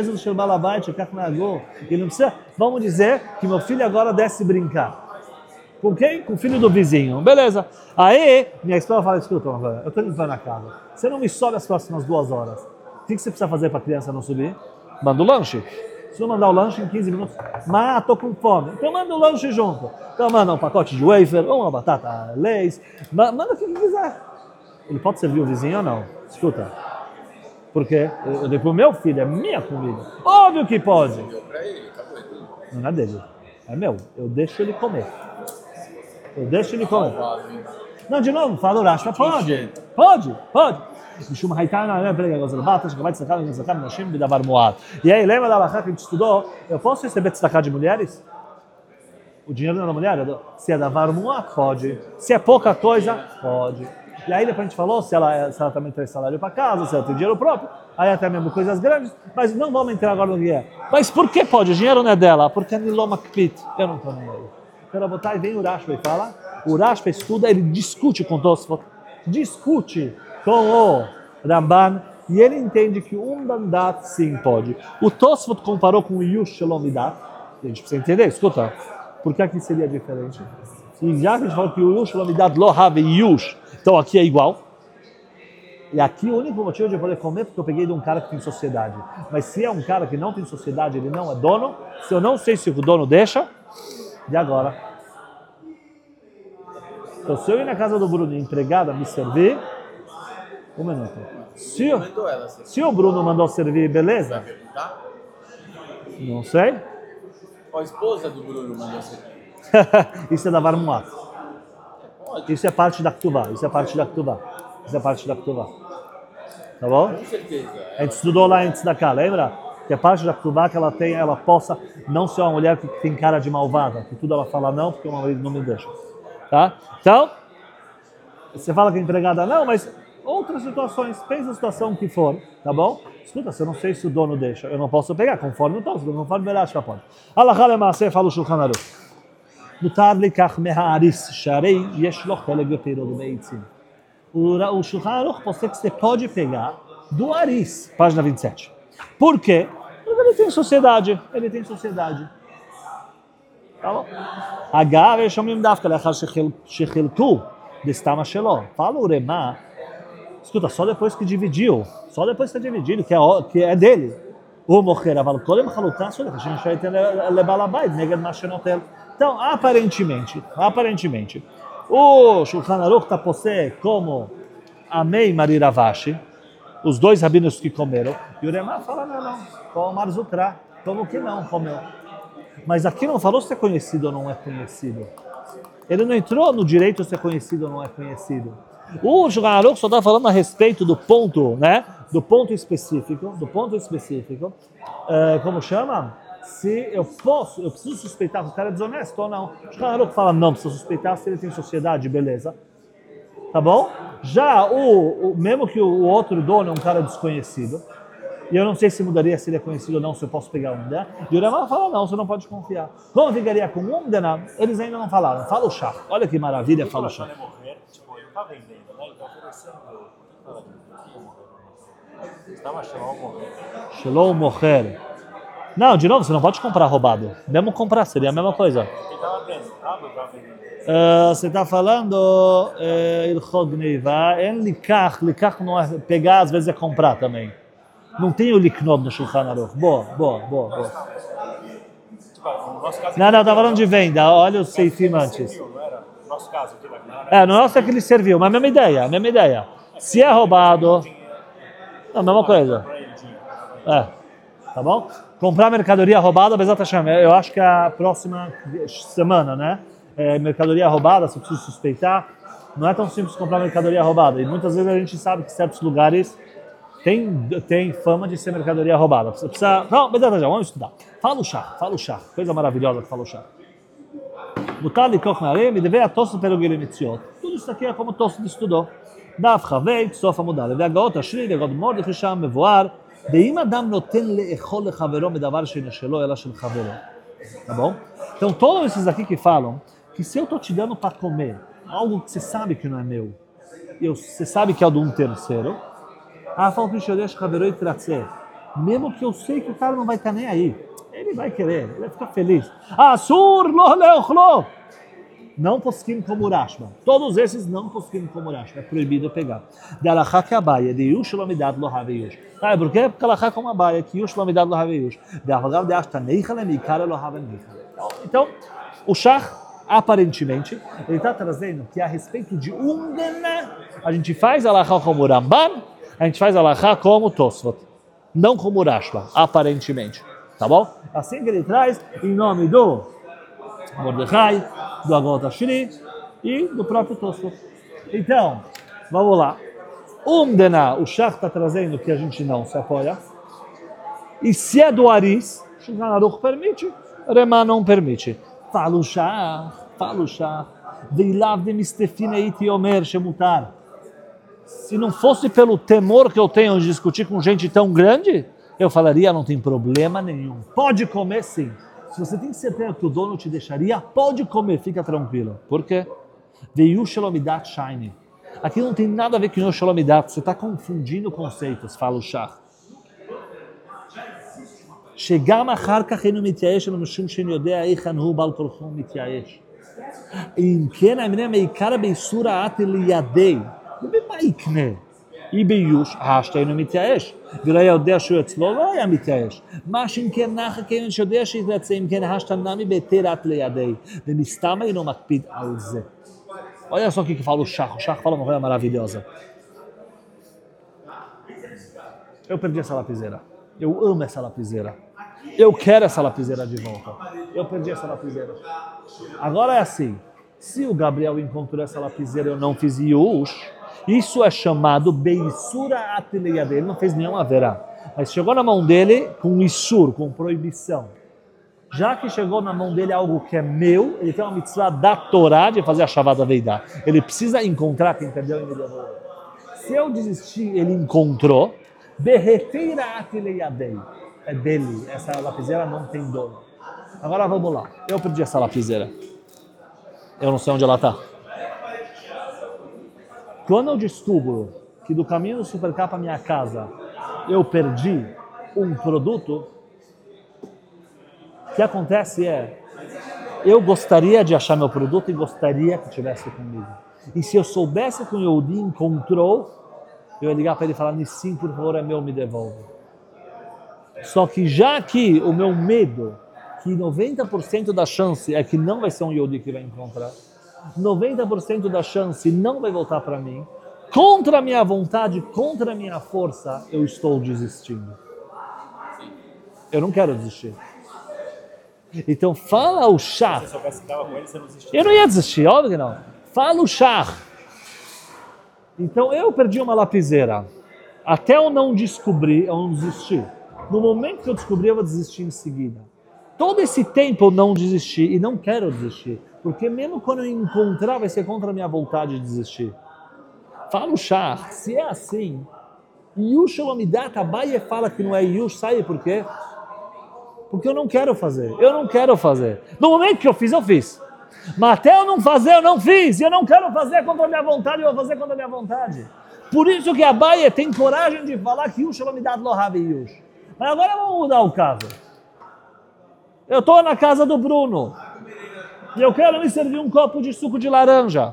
[SPEAKER 1] precisa, vamos dizer que meu filho agora desce brincar. Com quem? Com o filho do vizinho. Beleza. Aí, minha esposa fala, escuta, eu estou indo na casa. Você não me sobe as próximas duas horas. O que você precisa fazer para a criança não subir? Manda o lanche. Se eu mandar o lanche em quinze minutos, mas estou com fome. Então manda o lanche junto. Então manda um pacote de wafer, ou uma batata Lay's. Manda o que quiser. Ele pode servir o vizinho ou não? Escuta. Porque eu dei pro meu filho, é minha comida. Óbvio que pode.
[SPEAKER 2] Deu pra ele, acabou ele.
[SPEAKER 1] Não é dele. É meu. Eu deixo ele comer. Eu deixo ele comer. Não, de novo, fala o Rashba, pode. Pode, pode. משום הייתנה, não pega agora bata, acho que vai destacar, vai destacar, nashim bidavar muad. E aí, lembra da alahá que a gente estudou? Eu posso receber destacar de mulheres? O dinheiro não é da mulher? Se é davar muad, pode. Se é pouca coisa, pode. E aí depois a gente falou se ela, se ela também traz salário para casa, se ela tem dinheiro próprio, aí até mesmo coisas grandes, mas não vamos entrar agora no que é. Mas por que pode? O dinheiro não é dela, porque é niloma kpit. Eu não estou nem aí. Então, botar e vem o Rashba e fala, o Rashba estuda, ele discute com Tosfot, discute com o Ramban, e ele entende que um mandat sim pode. O Tosfot comparou com o Yush Shalom Midat, a gente precisa entender, escuta, por que aqui seria diferente? E já que a gente falou que o Yush Shalom Midat lo have Yush, então aqui é igual. E aqui o único motivo de eu poder comer é porque eu peguei de um cara que tem sociedade. Mas se é um cara que não tem sociedade, ele não é dono, se eu não sei se o dono deixa, e agora? Então se eu ir na casa do Bruno e empregada me servir, um minuto. Se o, se o Bruno mandou servir, beleza?
[SPEAKER 2] Vai perguntar?
[SPEAKER 1] Não sei.
[SPEAKER 2] A esposa do Bruno mandou servir.
[SPEAKER 1] Isso é da Varmuat. Isso é parte da Ktuvá. Isso é parte da Ktuvá. Isso é parte da Ktuvá. Tá bom?
[SPEAKER 2] Com certeza.
[SPEAKER 1] A gente estudou lá antes da cá, lembra? Que é parte da Ktuvá que ela tem, ela possa não ser uma mulher que tem cara de malvada, que tudo ela fala não, porque o marido não me deixa. Tá? Então, você fala que é empregada não, mas outras situações, pensa a situação que for, tá bom? Escuta, se eu não sei se o dono deixa, eu não posso pegar, conforme o Tosfot, conforme o Rashba pode. Alahá lema'aseh, fala o Shulchan Aruch. מותר לקח מהאריס, שהרי יש לו חלק בפירות ובעצים. O Shulchan Aruch pode que você pode pegar do Aris, página vinte e sete. Por quê? Porque ele tem sociedade, ele tem sociedade. Tá bom? Agav, eles chamam dafka, לאחר שחילקו דסתמה שלו. Fala o Remá, escuta, só depois que dividiu, só depois que está dividido, que é, que é dele. O mocher, אבל קודם חלוקה שלו, שייתן לבעל הבית נגד מה שנוטל. Então, aparentemente, aparentemente, o Shulchan Aruch está posse como Amei Mariravashi, os dois rabinos que comeram, e o Remá fala, não, não, como Marzutra, como que não comeu. Mas aqui não falou se é conhecido ou não é conhecido. Ele não entrou no direito se é conhecido ou não é conhecido. O Shulchan Aruch só está falando a respeito do ponto, né? Do ponto específico, do ponto específico, uh, como chama? Se eu posso, eu preciso suspeitar que o cara é desonesto ou não. O Shulchan Aruch fala, não, precisa suspeitar se ele tem sociedade, beleza. Tá bom? Já o, o mesmo que o outro dono é um cara desconhecido, e eu não sei se mudaria se ele é conhecido ou não, se eu posso pegar um dela. E o Rama fala, não, você não pode confiar. Como ficaria com um dena? Eles ainda não falaram. Fala o chá. Olha que maravilha, fala o chá.
[SPEAKER 3] Tipo, ele tá vendendo, né? Ele tá oferecendo. Estava Shalom Moher.
[SPEAKER 1] Shalom Moher. Não, de novo, você não pode comprar roubado. Mesmo comprar, seria a mesma coisa.
[SPEAKER 3] Ele estava vendendo, tá?
[SPEAKER 1] Uh, você está falando Ilchot Gneiva, em Likach, Likach não é pegar, às vezes é comprar também. Não tem o Liknot no Shulchan Aruch. Boa, boa, boa, boa. Não, não, está falando de venda, olha o Seifim antes.
[SPEAKER 3] Não era? No nosso caso aqui da Gnara.
[SPEAKER 1] É, no nosso é que ele serviu, mas a mesma ideia, a mesma ideia. Se é roubado, é a mesma coisa. É, tá bom? Comprar mercadoria roubada, Bezat Hashem, eu acho que é a próxima semana, né? É, mercadoria roubada, se precisa suspeitar, não é tão simples comprar mercadoria roubada. E muitas vezes a gente sabe que certos lugares tem, tem fama de ser mercadoria roubada. Você precisa... Não, Bezat Hashem, vamos estudar. Fala o chá, fala o chá. Coisa maravilhosa que fala o chá. Mutar likok me'arem, e dever a Tosfot perugil mitziot. Tudo isso aqui é como Tosfot estudou. דף חב"ד, סוף עמוד א', והגאות השרי והגאות מרדכי שם מבואר, ואם אדם נותן לאכול לחברו מדבר שאינו שלו, אלא של חברו. Tá bom? Então, todos esses aqui que falam que se eu estou te dando para comer algo que você sabe que não é meu, e eu, você sabe que é do um terceiro, ah, fala que o Shodesh Haveró e Tratze, mesmo que eu sei que o cara não vai estar nem aí, ele vai querer, ele vai ficar feliz. Asur lo leochlo! Não posquim como Rashba. Todos esses não posquim como Rashba. É proibido pegar. De alachá que abaia, de yush lomidad lo haveyush. Sabe por quê? Porque alachá como abaia, que yush lomidad lo haveyush. De avagav de ashta neichala meikara lo haveyush. Então, o Shach, aparentemente, ele está trazendo que a respeito de Umdena, a gente faz alachá como Ramban, a gente faz alachá como Tosfot. Não como Rashba, aparentemente. Tá bom? Assim que ele traz em nome do Mordecai, do Agot Ashri e do próprio Tosfot. Então, vamos lá. Umdena, o Shach está trazendo que a gente não se apoia. E se é do Aris, Shulchan Aruch permite, Remá não permite. Fala o Shach, fala o Shach. Veilav de mistefineiti omer shemutar. Se não fosse pelo temor que eu tenho de discutir com gente tão grande, eu falaria, não tem problema nenhum. Pode comer sim. Se você tem certeza que o dono te deixaria, pode comer, fica tranquilo. Por quê? Veio Shalomidat Shine. Aqui não tem nada a ver com o Shalomidat, você está confundindo conceitos, fala o Shach. Chegar מחר כך אינו מתייאש, אלא משום שאינו יודע היכן הוא בעל כורחו מתייאש. אם כן, האמנה מעיקר באיסור העט לידי. ובמה יקנה? אי ביוש, השתה אינו מתייאש. ולא יודע שהוא אצלו, לא היה מתייאש. מה שאם כן נחה כיוון שיודע שיתרצה, אם כן השתה נמי בהיתר עט לידי. ומסתם אינו מקפיד על זה. Olha só o que que fala o Shach. O Shach fala uma coisa maravilhosa. Eu perdi essa lapiseira. Eu amo essa lapiseira. Eu quero essa lapiseira de volta. Eu perdi essa lapiseira. Agora é assim. Se o Gabriel encontrou essa lapiseira e eu não fiz Yush, isso é chamado Beisura Ateleia dele. Ele não fez nenhuma verá. Mas chegou na mão dele com Isur, com proibição. Já que chegou na mão dele algo que é meu, ele tem uma mitzvah da Torá de fazer a Shavada Veidá. Ele precisa encontrar quem perdeu e me devolveu. Se eu desistir, ele encontrou. Berreteira Atileiadei. É dele. Essa lapiseira não tem dono. Agora vamos lá. Eu perdi essa lapiseira. Eu não sei onde ela está. Quando eu descubro que do caminho do Supercar para minha casa eu perdi um produto, o que acontece é, eu gostaria de achar meu produto e gostaria que tivesse comigo. E se eu soubesse que o Yehudi encontrou, eu ia ligar para ele e falar, Nissim, por favor, é meu, me devolve. Só que já que o meu medo, que noventa por cento da chance é que não vai ser um Yehudi que vai encontrar, noventa por cento da chance não vai voltar para mim, contra a minha vontade, contra a minha força, eu estou desistindo. Eu não quero desistir. Então fala o Shach.
[SPEAKER 3] Se você soubesse que estava com ele, você não desistia.
[SPEAKER 1] Eu não ia desistir, óbvio que não. Fala o Shach. Então eu perdi uma lapiseira. Até eu não descobrir, eu não desisti. No momento que eu descobri, eu vou desistir em seguida. Todo esse tempo eu não desisti e não quero desistir. Porque mesmo quando eu encontrar, vai ser contra a minha vontade de desistir. Fala o Shach. Se é assim, Yush Shalomidat Abaye fala que não é Yush, sabe por quê? Porque eu não quero fazer, eu não quero fazer. No momento que eu fiz, eu fiz. Mas até eu não fazer, eu não fiz. E eu não quero fazer contra a minha vontade, eu vou fazer contra a minha vontade. Por isso que a Abaye tem coragem de falar que Yush Shalomidat Lo Have Yush. Mas agora vamos mudar o caso. Eu estou na casa do Bruno. E eu quero me servir um copo de suco de laranja.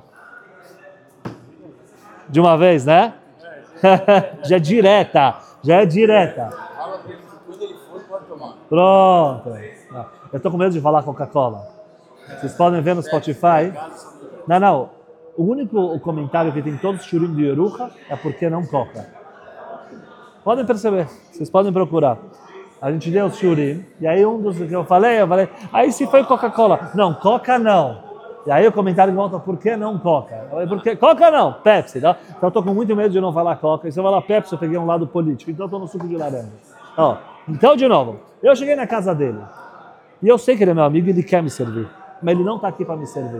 [SPEAKER 1] De uma vez, né? Já é direta, já é direta.
[SPEAKER 2] Fala pra ele que quando ele for, pode tomar.
[SPEAKER 1] Pronto. Eu tô com medo de falar Coca-Cola. Vocês podem ver no Spotify. Não, não. O único comentário que tem todos os shurim de Yerucha é porque não coca. Podem perceber. Vocês podem procurar. A gente deu os shurim. E aí um dos que eu falei, eu falei, aí se foi Coca-Cola. Não, Coca não. E aí o comentário volta, por que não Coca? Porque Coca não, Pepsi. Tá? Então eu tô com muito medo de não falar Coca. E se eu falar Pepsi, eu peguei um lado político. Então eu tô no suco de laranja. Ó, então, de novo, eu cheguei na casa dele. E eu sei que ele é meu amigo e ele quer me servir. Mas ele não está aqui para me servir.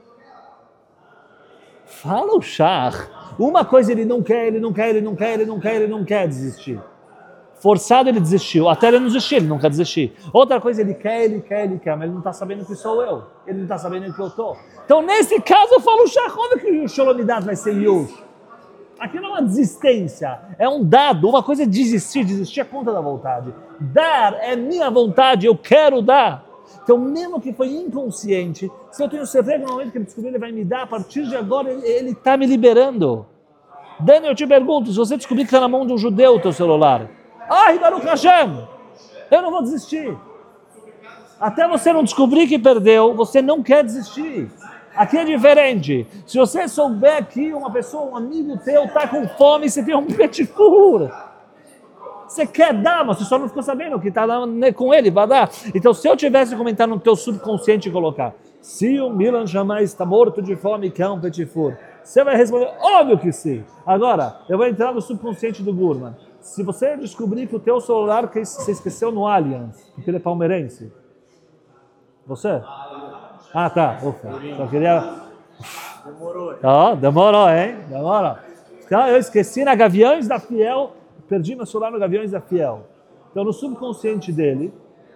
[SPEAKER 1] Fala o Shach. Uma coisa ele não quer, ele não quer, ele não quer, ele não quer, ele não quer desistir. Forçado ele desistiu. Até ele não desistir, ele não quer desistir. Outra coisa ele quer, ele quer, ele quer. Mas ele não está sabendo que sou eu. Ele não está sabendo que eu estou. Então, nesse caso, eu falo o Shach. Óbvio que o Shalomidat vai ser Yush. Aqui não é uma desistência, é um dado. Uma coisa é desistir, desistir é contra da vontade. Dar é minha vontade, eu quero dar. Então, mesmo que foi inconsciente, se eu tenho certeza que no momento que ele descobrir, ele vai me dar, a partir de agora, ele está me liberando. Dani, eu te pergunto, se você descobrir que está na mão de um judeu o teu celular, ai, Baruch Hashem, eu não vou desistir. Até você não descobrir que perdeu, você não quer desistir. Aqui é diferente. Se você souber que uma pessoa, um amigo teu, está com fome, você tem um petit four. Você quer dar, mas você só não ficou sabendo que está com ele, vai dar. Então, se eu tivesse comentar no teu subconsciente e colocar, se o Milan jamais está morto de fome, quer um petit four, você vai responder, óbvio que sim. Agora, eu vou entrar no subconsciente do Gurman. Se você descobrir que o teu celular que você esqueceu no Allianz, porque ele é palmeirense, você? Ah, tá. Ufa. Só queria...
[SPEAKER 3] Demorou.
[SPEAKER 1] Ó, demorou, hein? Demorou. Então, eu esqueci na Gaviões da Fiel, perdi meu celular no Gaviões da Fiel. Então, no subconsciente dele,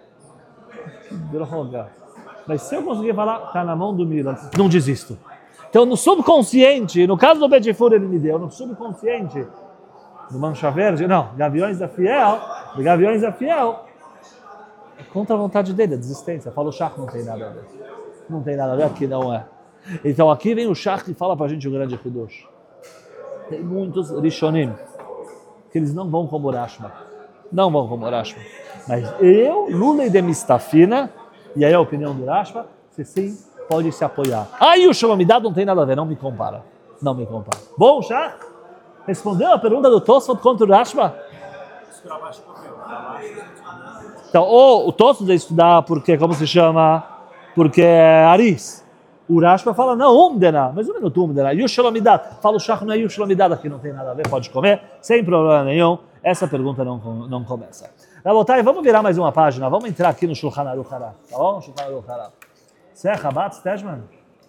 [SPEAKER 1] droga. Mas se eu conseguir falar, tá na mão do Milan, não desisto. Então, no subconsciente, no caso do Betifur ele me deu, no subconsciente, do Mancha Verde, não, Gaviões da Fiel, de Gaviões da Fiel, é contra a vontade dele, a desistência. Fala o Shach, não tem nada a ver. Não tem nada a ver, aqui não é. Então aqui vem o Shach e fala pra gente o grande Hidush. Tem muitos Rishonim que eles não vão como Rashba. Não vão como Rashba. Mas eu, Lula e Demistafina, e aí a opinião do Rashba, você sim pode se apoiar. Aí o Shalomidad não tem nada a ver, não me compara. Não me compara. Bom, Shach? Respondeu a pergunta do Tosfot contra o Rashba? Então, ou o Tosfot vai estudar porque, como se chama? Porque é Aris. O Rashba fala, não, Umdena, mas um minuto Umdena. E o Shalomidad? Fala o Shach, não é o Shalomidad aqui, não tem nada a ver, pode comer, sem problema nenhum. Essa pergunta não, não começa. Rabotai, vamos virar mais uma página, vamos entrar aqui no Shulchan Aruch Harav, tá bom? Shulchan Aruch Harav. Você é Chabad, Stejman?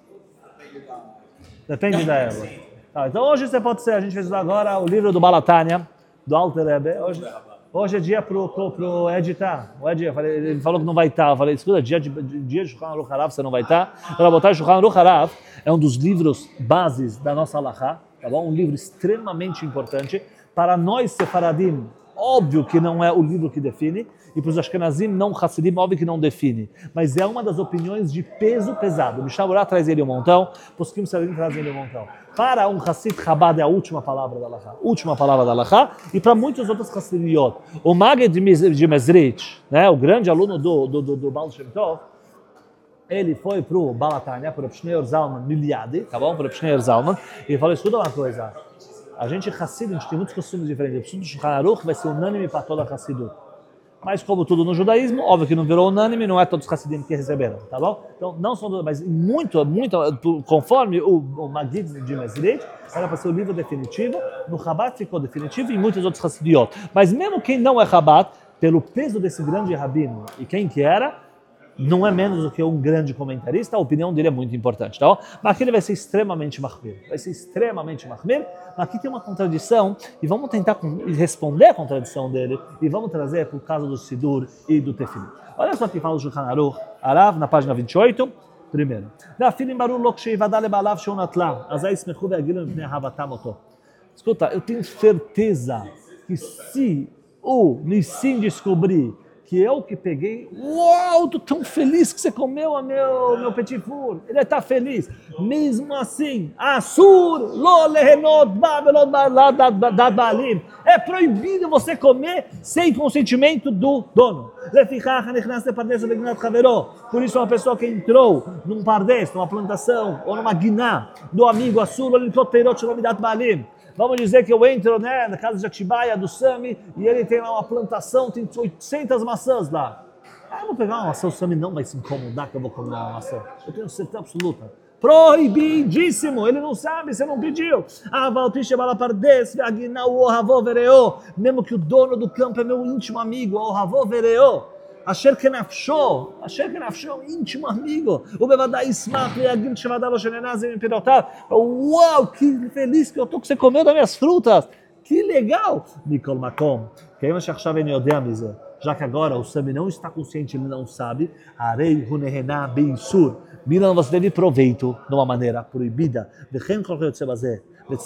[SPEAKER 1] Depende da égua. Tá, então hoje você pode ser, a gente fez agora o livro do Balatânia, do Alter Rebbe. Hoje, hoje é dia pro, pro, pro Ed estar. O Ed, eu falei, ele falou que não vai estar. Eu falei, escuta, dia de, dia de Shulchan Aruch Harav você não vai estar. Para botar Shulchan Aruch Harav é um dos livros bases da nossa Halachá, tá bom? Um livro extremamente importante para nós Sefaradim. Óbvio que não é o livro que define, e para os Ashkenazim, não Hassidim, óbvio que não define, mas é uma das opiniões de peso pesado. O Mishavurá traz ele um montão, Poskim Saradim traz ele um montão. Para um Hassid, Chabad é a última palavra da Halachá, última palavra da Halachá, e para muitos outros Hassidiot. O Magid de Mezrich, né, o grande aluno do, do, do, do Baal Shem Tov, ele foi para o Balatânia, para o Pshneur Zalman Miliadi, tá bom? Para o Pshneur Zalman, e falou, escuta uma coisa, a gente Hassid, a gente tem muitos costumes diferentes, o Pshneur Shulchan Aruch vai ser unânime para toda a Hassidut. Mas como tudo no judaísmo, óbvio que não virou unânime, não é todos os Hassidim que receberam, tá bom? Então, não são todos, mas muito, muito, conforme o, o Magid de Mezrich, era para ser o livro definitivo, no Chabad ficou definitivo e muitos outros Hassidiot. Mas mesmo quem não é Chabad, pelo peso desse grande rabino, e quem que era, não é menos do que um grande comentarista, a opinião dele é muito importante, tá bom? Mas aqui ele vai ser extremamente mahmir, vai ser extremamente mahmir, mas aqui tem uma contradição, e vamos tentar responder a contradição dele, e vamos trazer para o caso do Sidur e do Tefilim. Olha só o que fala o Shulchan Aruch Harav, na página vinte e oito, primeiro. Escuta, eu tenho certeza que se o Nissim descobrir que eu que peguei, uau, tô tão feliz que você comeu a meu, meu petit four. Ele está feliz. Mesmo assim, Assur, lo lehenot, babelot, dad balim. É proibido você comer sem consentimento do dono. Por isso, uma pessoa que entrou num pardes, numa plantação, ou numa guiná do amigo Assur, ele balim. Vamos dizer que eu entro, né, na casa de Atibaia, do Sami, e ele tem lá uma plantação, tem oitocentas maçãs lá. Ah, eu vou pegar uma maçã, o Sami não vai se incomodar que eu vou comer uma maçã. Eu tenho certeza absoluta. Proibidíssimo! Ele não sabe, você não pediu. Mesmo que o dono do campo é meu íntimo amigo, Asher Kenafsho, Asher Kenafsho é um íntimo amigo. O Bevadai Ismach Leagim Shevadalo Shenenazim Pirotar. Uau, que feliz que eu estou que você comeu das minhas frutas. Que legal! Mikol Makom. Já que agora o Sami não está consciente, ele não sabe. Arei Hunehená Beisur. Milan, você teve proveito de uma maneira proibida. Vechem Kol Chayotze Bazeh.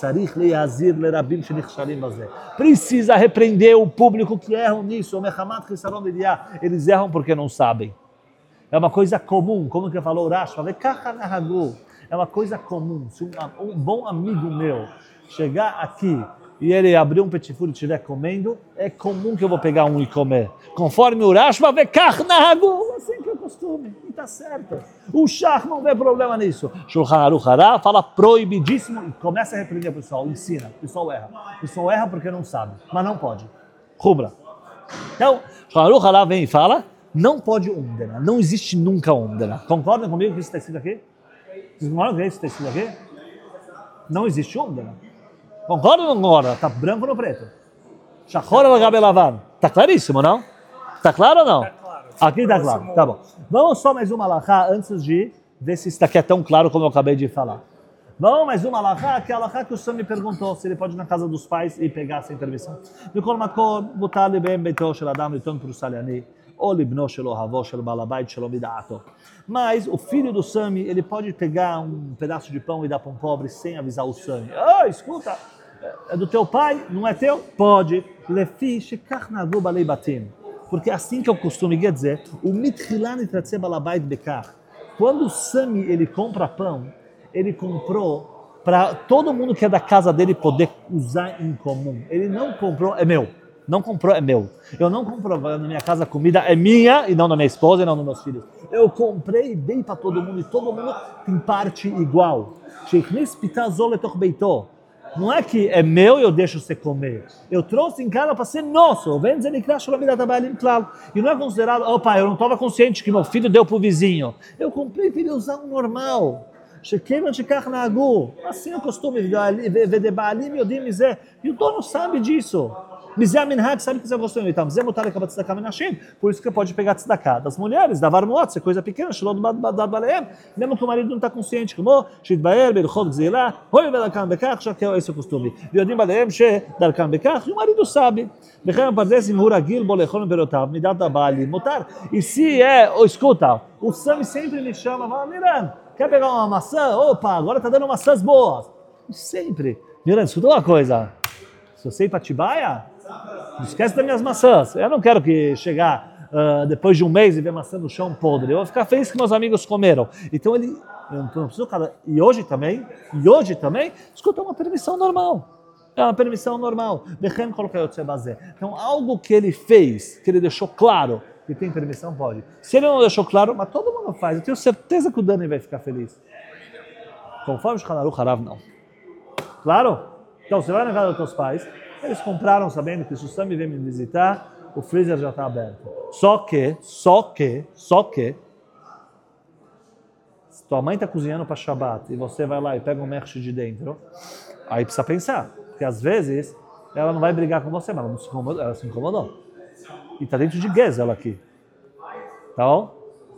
[SPEAKER 1] Precisa repreender o público que erram nisso. Eles erram porque não sabem. É uma coisa comum, como que falou Rashi, é uma coisa comum. Se um, um bom amigo meu chegar aqui e ele abrir um petit four e estiver comendo, é comum que eu vou pegar um e comer. Conforme o Rashi, vai ver assim que é o costume. E tá certo. O Shach não vê problema nisso. Shulchan Aruch Hara fala proibidíssimo e começa a repreender o pessoal, ensina. O pessoal erra. O pessoal erra porque não sabe, mas não pode. Rubra. Então, Shulchan Aruch Hara vem e fala, não pode umdena. Não existe nunca umdena. Concordam comigo que isso está escrito aqui? Vocês concordam que isso está escrito aqui? Não existe umdena. Concorda ou não concorda? Está branco no preto. Shachor al gabe lavan. Está claríssimo, não? Está claro ou não?
[SPEAKER 3] Tá claro.
[SPEAKER 1] Aqui está claro. Tá bom. Vamos só mais uma alahá antes de ver se isso aqui é tão claro como eu acabei de falar. Vamos mais uma alahá, que é a alahá que o Sam me perguntou se ele pode ir na casa dos pais e pegar essa intervenção. Mikol makor, mutar libem beito shel adam liton pro salyani, ou libno shel ohavo shel balabait shel midaato. Mas o filho do Sami, ele pode pegar um pedaço de pão e dar para um pobre sem avisar o Sami. Ah, escuta, é do teu pai, não é teu? Pode. Lefi shekach nagu balei batim. Porque assim que eu costumo quer dizer, o mitchilan trazer balabait bekach. Quando o Sami ele compra pão, ele comprou para todo mundo que é da casa dele poder usar em comum. Ele não comprou, é meu. Não comprou, é meu. Eu não compro na minha casa comida, é minha e não da minha esposa e não dos meus filhos. Eu comprei e dei para todo mundo e todo mundo tem parte igual. Não é que é meu e eu deixo você comer. Eu trouxe em casa para ser nosso. E não é considerado, opa, eu não estava consciente que meu filho deu para o vizinho. Eu comprei para ele usar um normal. Assim é o costume. E o dono sabe disso. Mizé Minhag sabe que isso é costume. Então, Mizé Mutar acaba de tzedakah menashim. Por isso que pode pegar tzedakah das mulheres, da varmuot, isso é coisa pequena, shalom dad baleem. Mesmo que o marido não está consciente, como shitbaer, berchot gzilá, hoi vedarkam bekach, já que esse é o costume. Viodim baleem, she darkam bekach, e o marido sabe. Bechem pardez im huragil bolechon berotav, midat abali mutar. E se é, oh, escuta, o Sami sempre me chama, fala, Miran, quer pegar uma maçã? Opa, agora está dando maçãs boas. Sempre. Miran, escuta uma coisa. Se eu sei para Tibaia, não esquece das minhas maçãs. Eu não quero que chegar uh, depois de um mês e ver maçã no chão podre. Eu vou ficar feliz que meus amigos comeram. Então ele, eu não preciso cada, e hoje também, e hoje também, escuta, é uma permissão normal. É uma permissão normal. Então algo que ele fez, que ele deixou claro que tem permissão, pode. Se ele não deixou claro, mas todo mundo faz. Eu tenho certeza que o Dani vai ficar feliz. Conforme o Shulchan Aruch Harav, não. Claro? Então você vai na casa dos teus pais. Eles compraram sabendo que se o Sami vem me visitar, o freezer já está aberto. Só que, só que, só que, se tua mãe está cozinhando para Shabbat e você vai lá e pega um merch de dentro, aí precisa pensar. Porque às vezes ela não vai brigar com você, mas ela, não se, incomodou, ela se incomodou. E está dentro de Gezel aqui. Tá bom?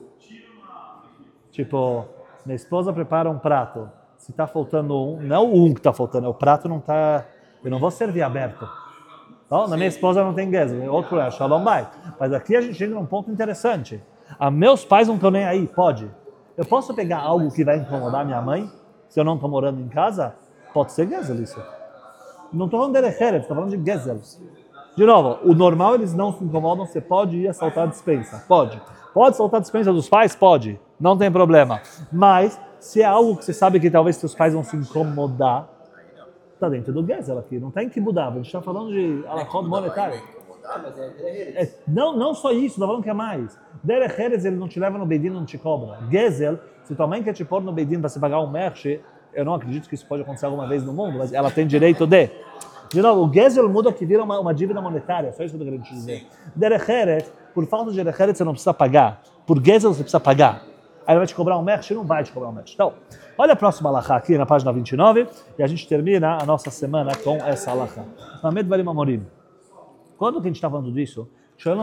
[SPEAKER 1] Tipo, minha esposa prepara um prato. Se está faltando um, não o um que está faltando, é o prato não está... Eu não vou servir aberto. Então, na minha esposa não tem Gezel, outro é Shalom Bait. Mas aqui a gente chega num ponto interessante. A meus pais não estão nem aí, pode. Eu posso pegar algo que vai incomodar minha mãe, se eu não estou morando em casa? Pode ser Gezel isso. Não estou falando de Erecheret, estou falando de Gezel. De novo, o normal eles não se incomodam, você pode ir assaltar a despensa. Pode. Pode assaltar a despensa dos pais? Pode. Não tem problema. Mas, se é algo que você sabe que talvez seus pais vão se incomodar, está dentro do Gezel aqui, não está em Kibudav. A gente está falando de alahot monetário. É, não, não só isso, está falando que é mais. Derech Eretz, ele não te leva no Beidin, não te cobra. Gezel, se tua mãe quer te pôr no Beidin para você pagar um merch, eu não acredito que isso pode acontecer alguma vez no mundo, mas ela tem direito de. De novo, o Gezel muda que vira uma, uma dívida monetária, só isso que eu estou querendo te dizer. Derech Eretz, por falta de Derech Eretz, você não precisa pagar. Por Gezel, você precisa pagar. Aí ele vai te cobrar um merch, não vai te cobrar um merch. Então, olha a próxima alahá aqui na página vinte e nove, e a gente termina a nossa semana com essa alahá. Mamed Varim Amorim. Quando que a gente está falando disso? Então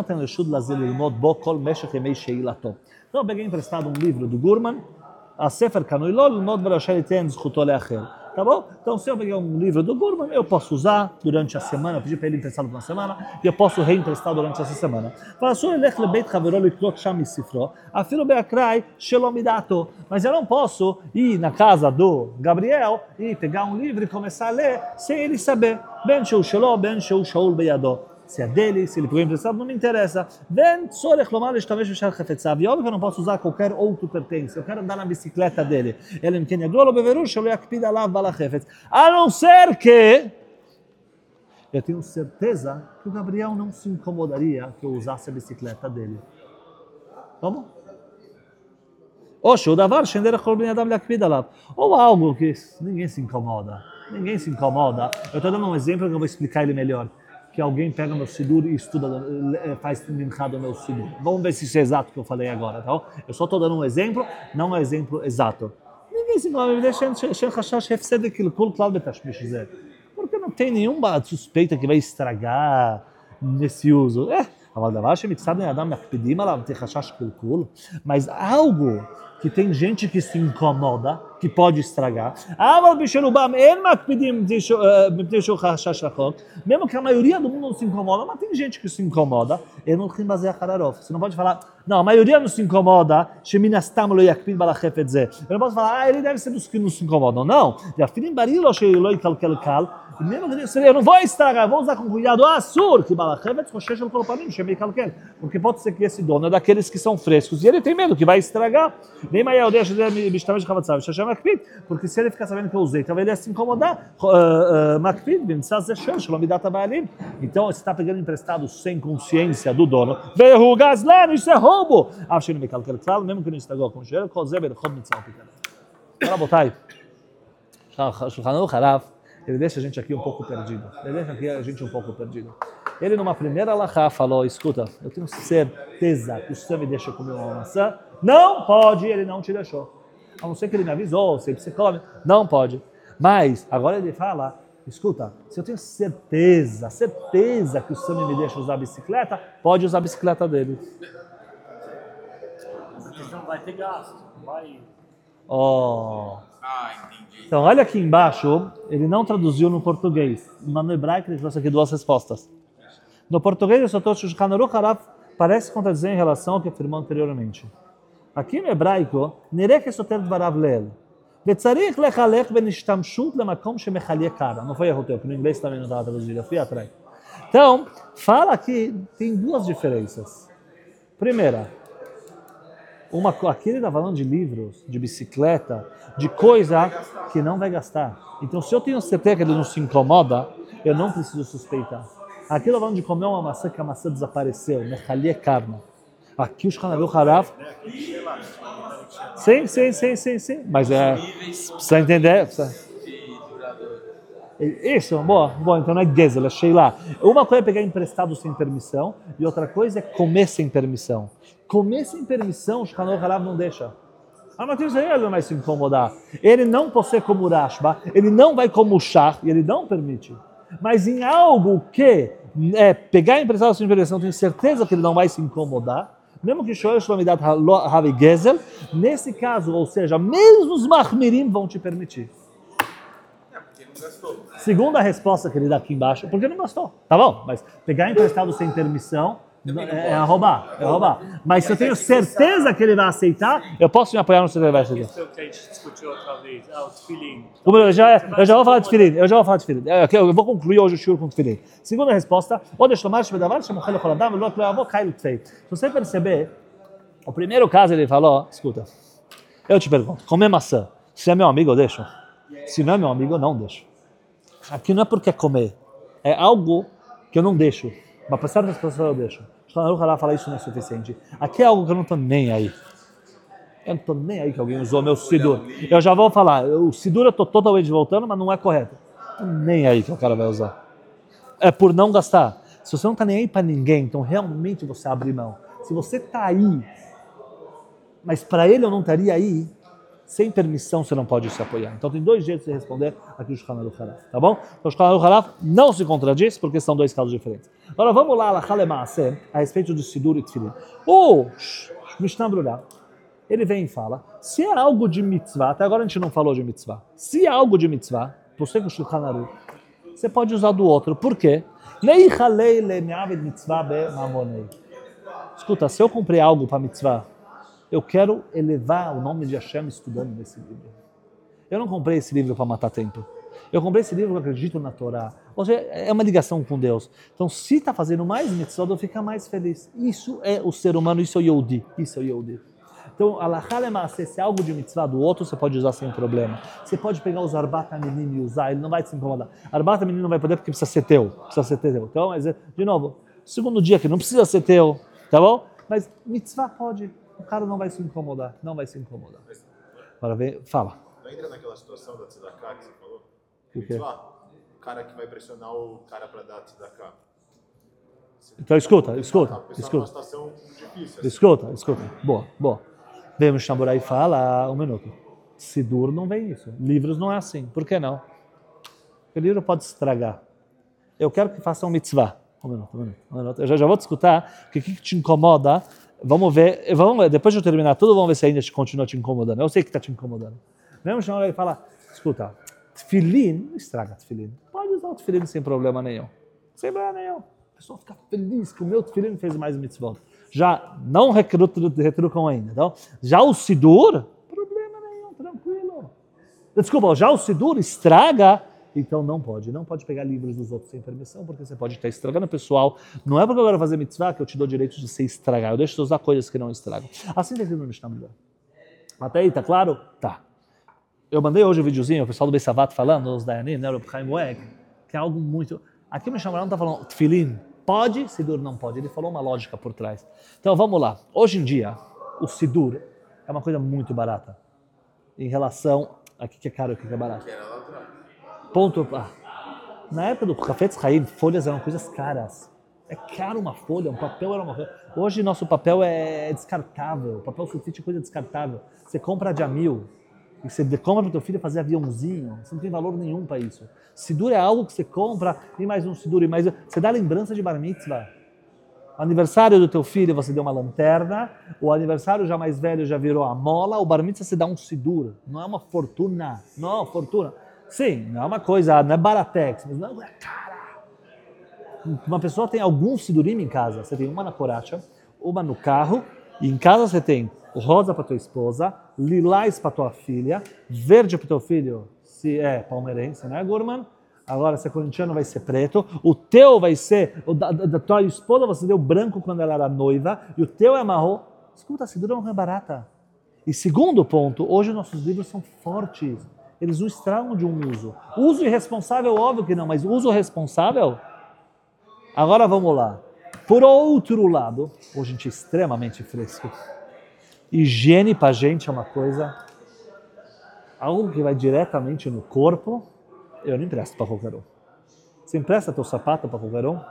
[SPEAKER 1] eu peguei emprestado um livro do Gurman, a Sefer Kanoi Lo, Lilmod Barashel Iten Zchuto Leacher. Tá bom? Então, se eu peguei um livro do Gurman, eu posso usar durante a semana, eu pedi para ele emprestado por uma semana, e eu posso reemprestar durante essa semana. Mas eu não posso ir na casa do Gabriel e pegar um livro e começar a ler sem ele saber. Se é dele, se ele pegou emprestado, não me interessa. Vem, tzorech lomar eshtamesh b'shar chafetzav. E óbvio que eu não posso usar qualquer outro pertence. Eu quero andar na bicicleta dele. Ele em Kenya duelo beveru shelo yakpid alav bala chafetz. A não ser que eu tenho certeza que o Gabriel não se incomodaria que eu usasse a bicicleta dele. Tá bom? Ou Ou algo que ninguém se incomoda. Ninguém se incomoda. Eu estou dando um exemplo que eu vou explicar ele melhor. Que alguém pega meu sidur e estuda, faz minchá do meu sidur. Vamos ver se isso é exato que eu falei agora, tá? Eu só estou dando um exemplo, não um exemplo exato. Ninguém se incomoda. Porque não tem nenhuma suspeita que vai estragar nesse uso. É. Mas algo que tem gente que se incomoda, que pode estragar. Mesmo que a maioria do mundo não se incomoda, mas tem gente que se incomoda. Você não pode falar, não, a maioria não se incomoda. Eu não posso falar, ah, ele deve ser dos que não se incomodam. Não. Eu não vou estragar, vou usar com cuidado. Assur, que porque pode ser que esse dono é daqueles que são frescos e ele tem medo que vai estragar. Nem mais eu deixo de me chamar de chavatzav, porque se ele ficar sabendo que eu usei, talvez ele ia se incomodar. Então você está pegando emprestado sem consciência do dono. Isso é roubo. Mesmo que não estragou com cheiro, ele deixa a gente aqui um pouco perdido. Ele deixa aqui a gente um pouco perdido. Ele, numa primeira alahá, falou, escuta, eu tenho certeza que o senhor me deixa comer uma maçã. Não pode, ele não te deixou. A não ser que ele me avisou, sempre você come. Não pode. Mas, agora ele fala, escuta, se eu tenho certeza, certeza que o senhor me deixa usar a bicicleta, pode usar a bicicleta dele.
[SPEAKER 3] Não vai ter gasto, vai...
[SPEAKER 1] Oh...
[SPEAKER 2] Ah, entendi.
[SPEAKER 1] Então, olha aqui embaixo, ele não traduziu no português. Mas no hebraico ele trouxe aqui duas respostas. No português, eu só trouxe o Shulchan Aruch Harav, parece contradizer em relação ao que afirmou anteriormente. Aqui no hebraico, Nerek esoter dvarav leel. Vetzarich lechalech benishtamshut lemakom shemechalie kara. Não foi erro teu, porque no inglês também não estava traduzido, eu fui atrás. Então, fala aqui, tem duas diferenças. Primeira, Uma, aqui ele está falando de livros, de bicicleta, de coisa que não vai gastar. Então, se eu tenho certeza que ele não se incomoda, eu não preciso suspeitar. Aqui ele está falando de comer uma maçã que a maçã desapareceu, mechalie karma. Aqui o Shulchan Aruch Harav... Sim, sim, sim, sim, sim. Mas é... Precisa entender... Precisa... Isso, boa, boa, então não é gezel, é sheilá. Uma coisa é pegar emprestado sem permissão e outra coisa é comer sem permissão. Comer sem permissão, o Shulchan Aruch Harav não deixa. Ah, mas isso aí ele não vai se incomodar. Ele não pode como Rashba, ele não vai como Shach e ele não permite. Mas em algo que é pegar emprestado sem permissão, tenho certeza que ele não vai se incomodar, mesmo que Shoel Shlomidat Havi Gezel, nesse caso, ou seja, mesmo os Mahmirim vão te permitir. Segunda resposta que ele dá aqui embaixo, porque não gastou. Tá bom, mas pegar emprestado sem permissão é, é roubar, é roubar. Mas se eu tenho certeza que ele vai aceitar, eu posso me apoiar no que ele vai aceitar.
[SPEAKER 3] Isso que a gente discutiu outra vez, ah, o tefilim.
[SPEAKER 1] Eu já, eu já vou falar de tefilim, eu já vou falar de tefilim. Eu vou concluir hoje o shiur com tefilim. Segunda resposta, se você perceber, o primeiro caso ele falou, escuta, eu te pergunto, comer maçã, se é meu amigo eu deixo? Se não é meu amigo eu não deixo. Aqui não é porque é comer, é algo que eu não deixo, mas para certas pessoas eu deixo. O Shulchan Aruch fala isso não é suficiente. Aqui é algo que eu não estou nem aí. Eu não estou nem aí que alguém usou meu sidur. Eu já vou falar, o sidur eu estou totalmente voltando, mas não é correto. Estou nem aí que o cara vai usar. É por não gastar. Se você não está nem aí para ninguém, então realmente você abre mão. Se você está aí, mas para ele eu não estaria aí, sem permissão você não pode se apoiar. Então tem dois jeitos de responder aqui o Shulchan Aruch Harav, tá bom? Então o Shulchan Aruch Harav não se contradiz porque são dois casos diferentes. Agora vamos lá, a respeito de Sidur e Tefilin. O Mishnah Brurah, ele vem e fala, se é algo de mitzvah, até agora a gente não falou de mitzvah, se é algo de mitzvah, você com o Shulchan Aruch, você pode usar do outro. Por quê? Escuta, se eu comprei algo para mitzvah, eu quero elevar o nome de Hashem estudando nesse livro. Eu não comprei esse livro para matar tempo. Eu comprei esse livro porque eu acredito na Torá. Ou seja, é uma ligação com Deus. Então, se está fazendo mais mitzvot, eu fico mais feliz. Isso é o ser humano, isso é o Yehudi. Isso é o Yehudi. Então, alahá lema'aseh, se é algo de mitzvah do outro, você pode usar sem problema. Você pode pegar os arbata menino e usar, ele não vai se incomodar. Arbata menino não vai poder porque precisa ser teu. Precisa ser teu. Então, mas, de novo, segundo dia que não precisa ser teu, tá bom? Mas mitzvah pode. O cara não vai se incomodar. Não vai se incomodar. Agora vem, fala.
[SPEAKER 4] Não entra naquela situação da tzedakah que você falou?
[SPEAKER 1] O quê?
[SPEAKER 4] O cara que vai pressionar o cara para dar tzedakah.
[SPEAKER 1] Então escuta, escuta,
[SPEAKER 4] A pessoa
[SPEAKER 1] escuta.
[SPEAKER 4] numa situação difícil. Assim.
[SPEAKER 1] Escuta, escuta. Boa, boa. Vem o Mishnah e fala, um minuto. Sidur não vem isso. Livros não é assim. Por que não? Porque o livro pode estragar. Eu quero que faça um mitzvah. Um minuto, um minuto, um minuto. Eu já, já vou te escutar. O que, que te incomoda? Vamos ver, vamos ver. Depois de eu terminar tudo, vamos ver se ainda te continua te incomodando. Eu sei que está te incomodando. Vem o Mishnah e fala, escuta, tefilin, não estraga tefilin. Pode usar o tefilin sem problema nenhum. Sem problema nenhum. A pessoa fica feliz que o meu tefilin fez mais mitzvot. Já não retrucam ainda. Então, já o sidur, problema nenhum, tranquilo. Desculpa, já o sidur estraga, então não pode. Não pode pegar livros dos outros sem permissão, porque você pode estar estragando o pessoal. Não é porque eu quero fazer mitzvah que eu te dou direito de ser estragar. Eu deixo de usar coisas que não estragam. Assim tem que no Mishnah. Até aí, tá claro? Tá. Eu mandei hoje um videozinho, o pessoal do Beisavat falando, os Dayanim, né, o Chaim Weck, que é algo muito... Aqui o Mishnah não está falando tefilin. Pode, sidur não pode. Ele falou uma lógica por trás. Então vamos lá. Hoje em dia, o sidur é uma coisa muito barata. Em relação... Aqui que é caro, aqui que é barato. Ponto. Ah. Na época do Hafetz Haim, folhas eram coisas caras. É caro uma folha, um papel era uma coisa. Hoje nosso papel é descartável. Papel sulfite é coisa descartável. Você compra de a mil. E você compra para o teu filho fazer aviãozinho. Você não tem valor nenhum para isso. Sidur é algo que você compra, e mais um sidur, e mais... Você dá lembrança de bar mitzvah. O aniversário do teu filho você deu uma lanterna, o aniversário já mais velho já virou a mola, o bar mitzvah você dá um sidur. Não é uma fortuna. Não é uma fortuna. Sim, não é uma coisa, não é baratex, mas não é cara. Uma pessoa tem alguns sidurim em casa. Você tem uma na coracha, uma no carro, e em casa você tem rosa para tua esposa, lilás para tua filha, verde para teu filho, se é palmeirense, né, Gurman? Agora, se é corintiano, vai ser preto. O teu vai ser, o da, da tua esposa você deu branco quando ela era noiva, e o teu é marrom. Escuta, a sidura não é barata. E segundo ponto, hoje nossos livros são fortes. Eles não estragam de um uso. Uso irresponsável, óbvio que não, mas uso responsável? Agora vamos lá. Por outro lado, hoje a gente é extremamente fresco. Higiene para a gente é uma coisa, algo que vai diretamente no corpo, eu não empresto para qualquer um. Você empresta teu sapato para qualquer um?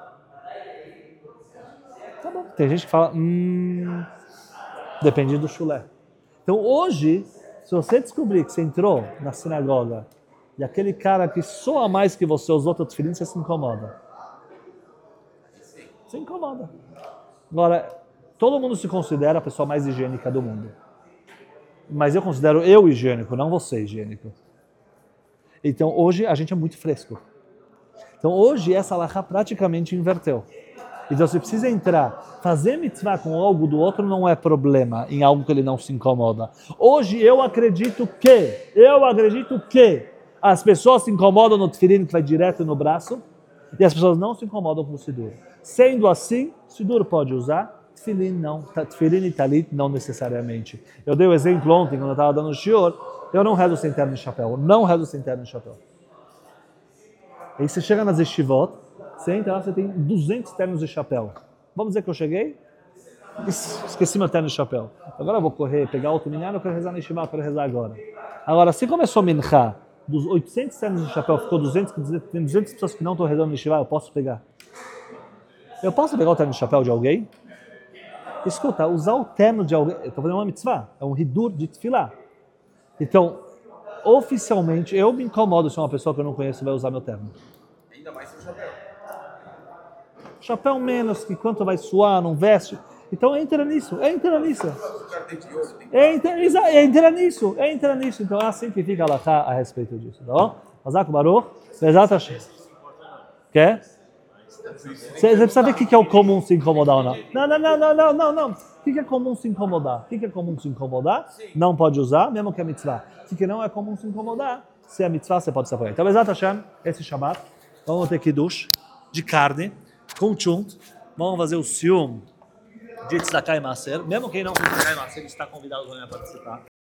[SPEAKER 1] Tá bom. Tem gente que fala, hum, depende do chulé. Então hoje, se você descobrir que você entrou na sinagoga e aquele cara que soa mais que você usou teu tefilin, você se incomoda. Se incomoda. Agora, todo mundo se considera a pessoa mais higiênica do mundo. Mas eu considero eu higiênico, não você higiênico. Então hoje a gente é muito fresco. Então hoje essa alahá praticamente inverteu. Então você precisa entrar, fazer mitzvah com algo do outro não é problema, em algo que ele não se incomoda. Hoje eu acredito que, eu acredito que as pessoas se incomodam no tefilin que vai direto no braço e as pessoas não se incomodam com o sidur. Sendo assim, sidur pode usar, tefilin não, tefilin e talit não necessariamente. Eu dei o exemplo ontem, quando eu estava dando o shiur, eu não rezo sem terno e chapéu, não rezo sem terno e chapéu. Aí você chega nas yeshivot, você entra lá, você tem duzentos ternos de chapéu. Vamos dizer que eu cheguei, esqueci meu terno de chapéu. Agora eu vou correr, pegar outro minhar, eu quero rezar na yeshiva, eu quero rezar agora. Agora, se começou a minchá, dos oitocentos ternos de chapéu, ficou duzentos, tem duzentas pessoas que não estão rezando na yeshiva, eu posso pegar. Eu posso pegar o terno de chapéu de alguém? Escuta, usar o terno de alguém, eu estou fazendo uma mitzvah, é um hidur de tefilá. Então, oficialmente, eu me incomodo se uma pessoa que eu não conheço vai usar meu terno.
[SPEAKER 2] Ainda mais sem chapéu.
[SPEAKER 1] Chapéu menos, que quanto vai suar, não veste. Então entra nisso, entra nisso.
[SPEAKER 2] O cara tem de ouro, tem que...
[SPEAKER 1] Entra, entra nisso, entra nisso. Então é assim que fica a alahá a respeito disso, tá bom? Hazak Baruch, Bezat Hashem. Quer? Você precisa ver o que é o comum se incomodar ou não. Não, não, não, não, não, não, não. O que é comum se incomodar? O que é comum se incomodar? Não pode usar, mesmo que é mitzvah. O que não é comum se incomodar? Se é mitzvah, você pode se apoiar. Então, Bezat Hashem, esse Shabbat, vamos ter kiddush de carne, com chunt. Vamos fazer o sium de tzedakah e maser. Mesmo quem não fez tzedakah e maser, está convidado também a participar.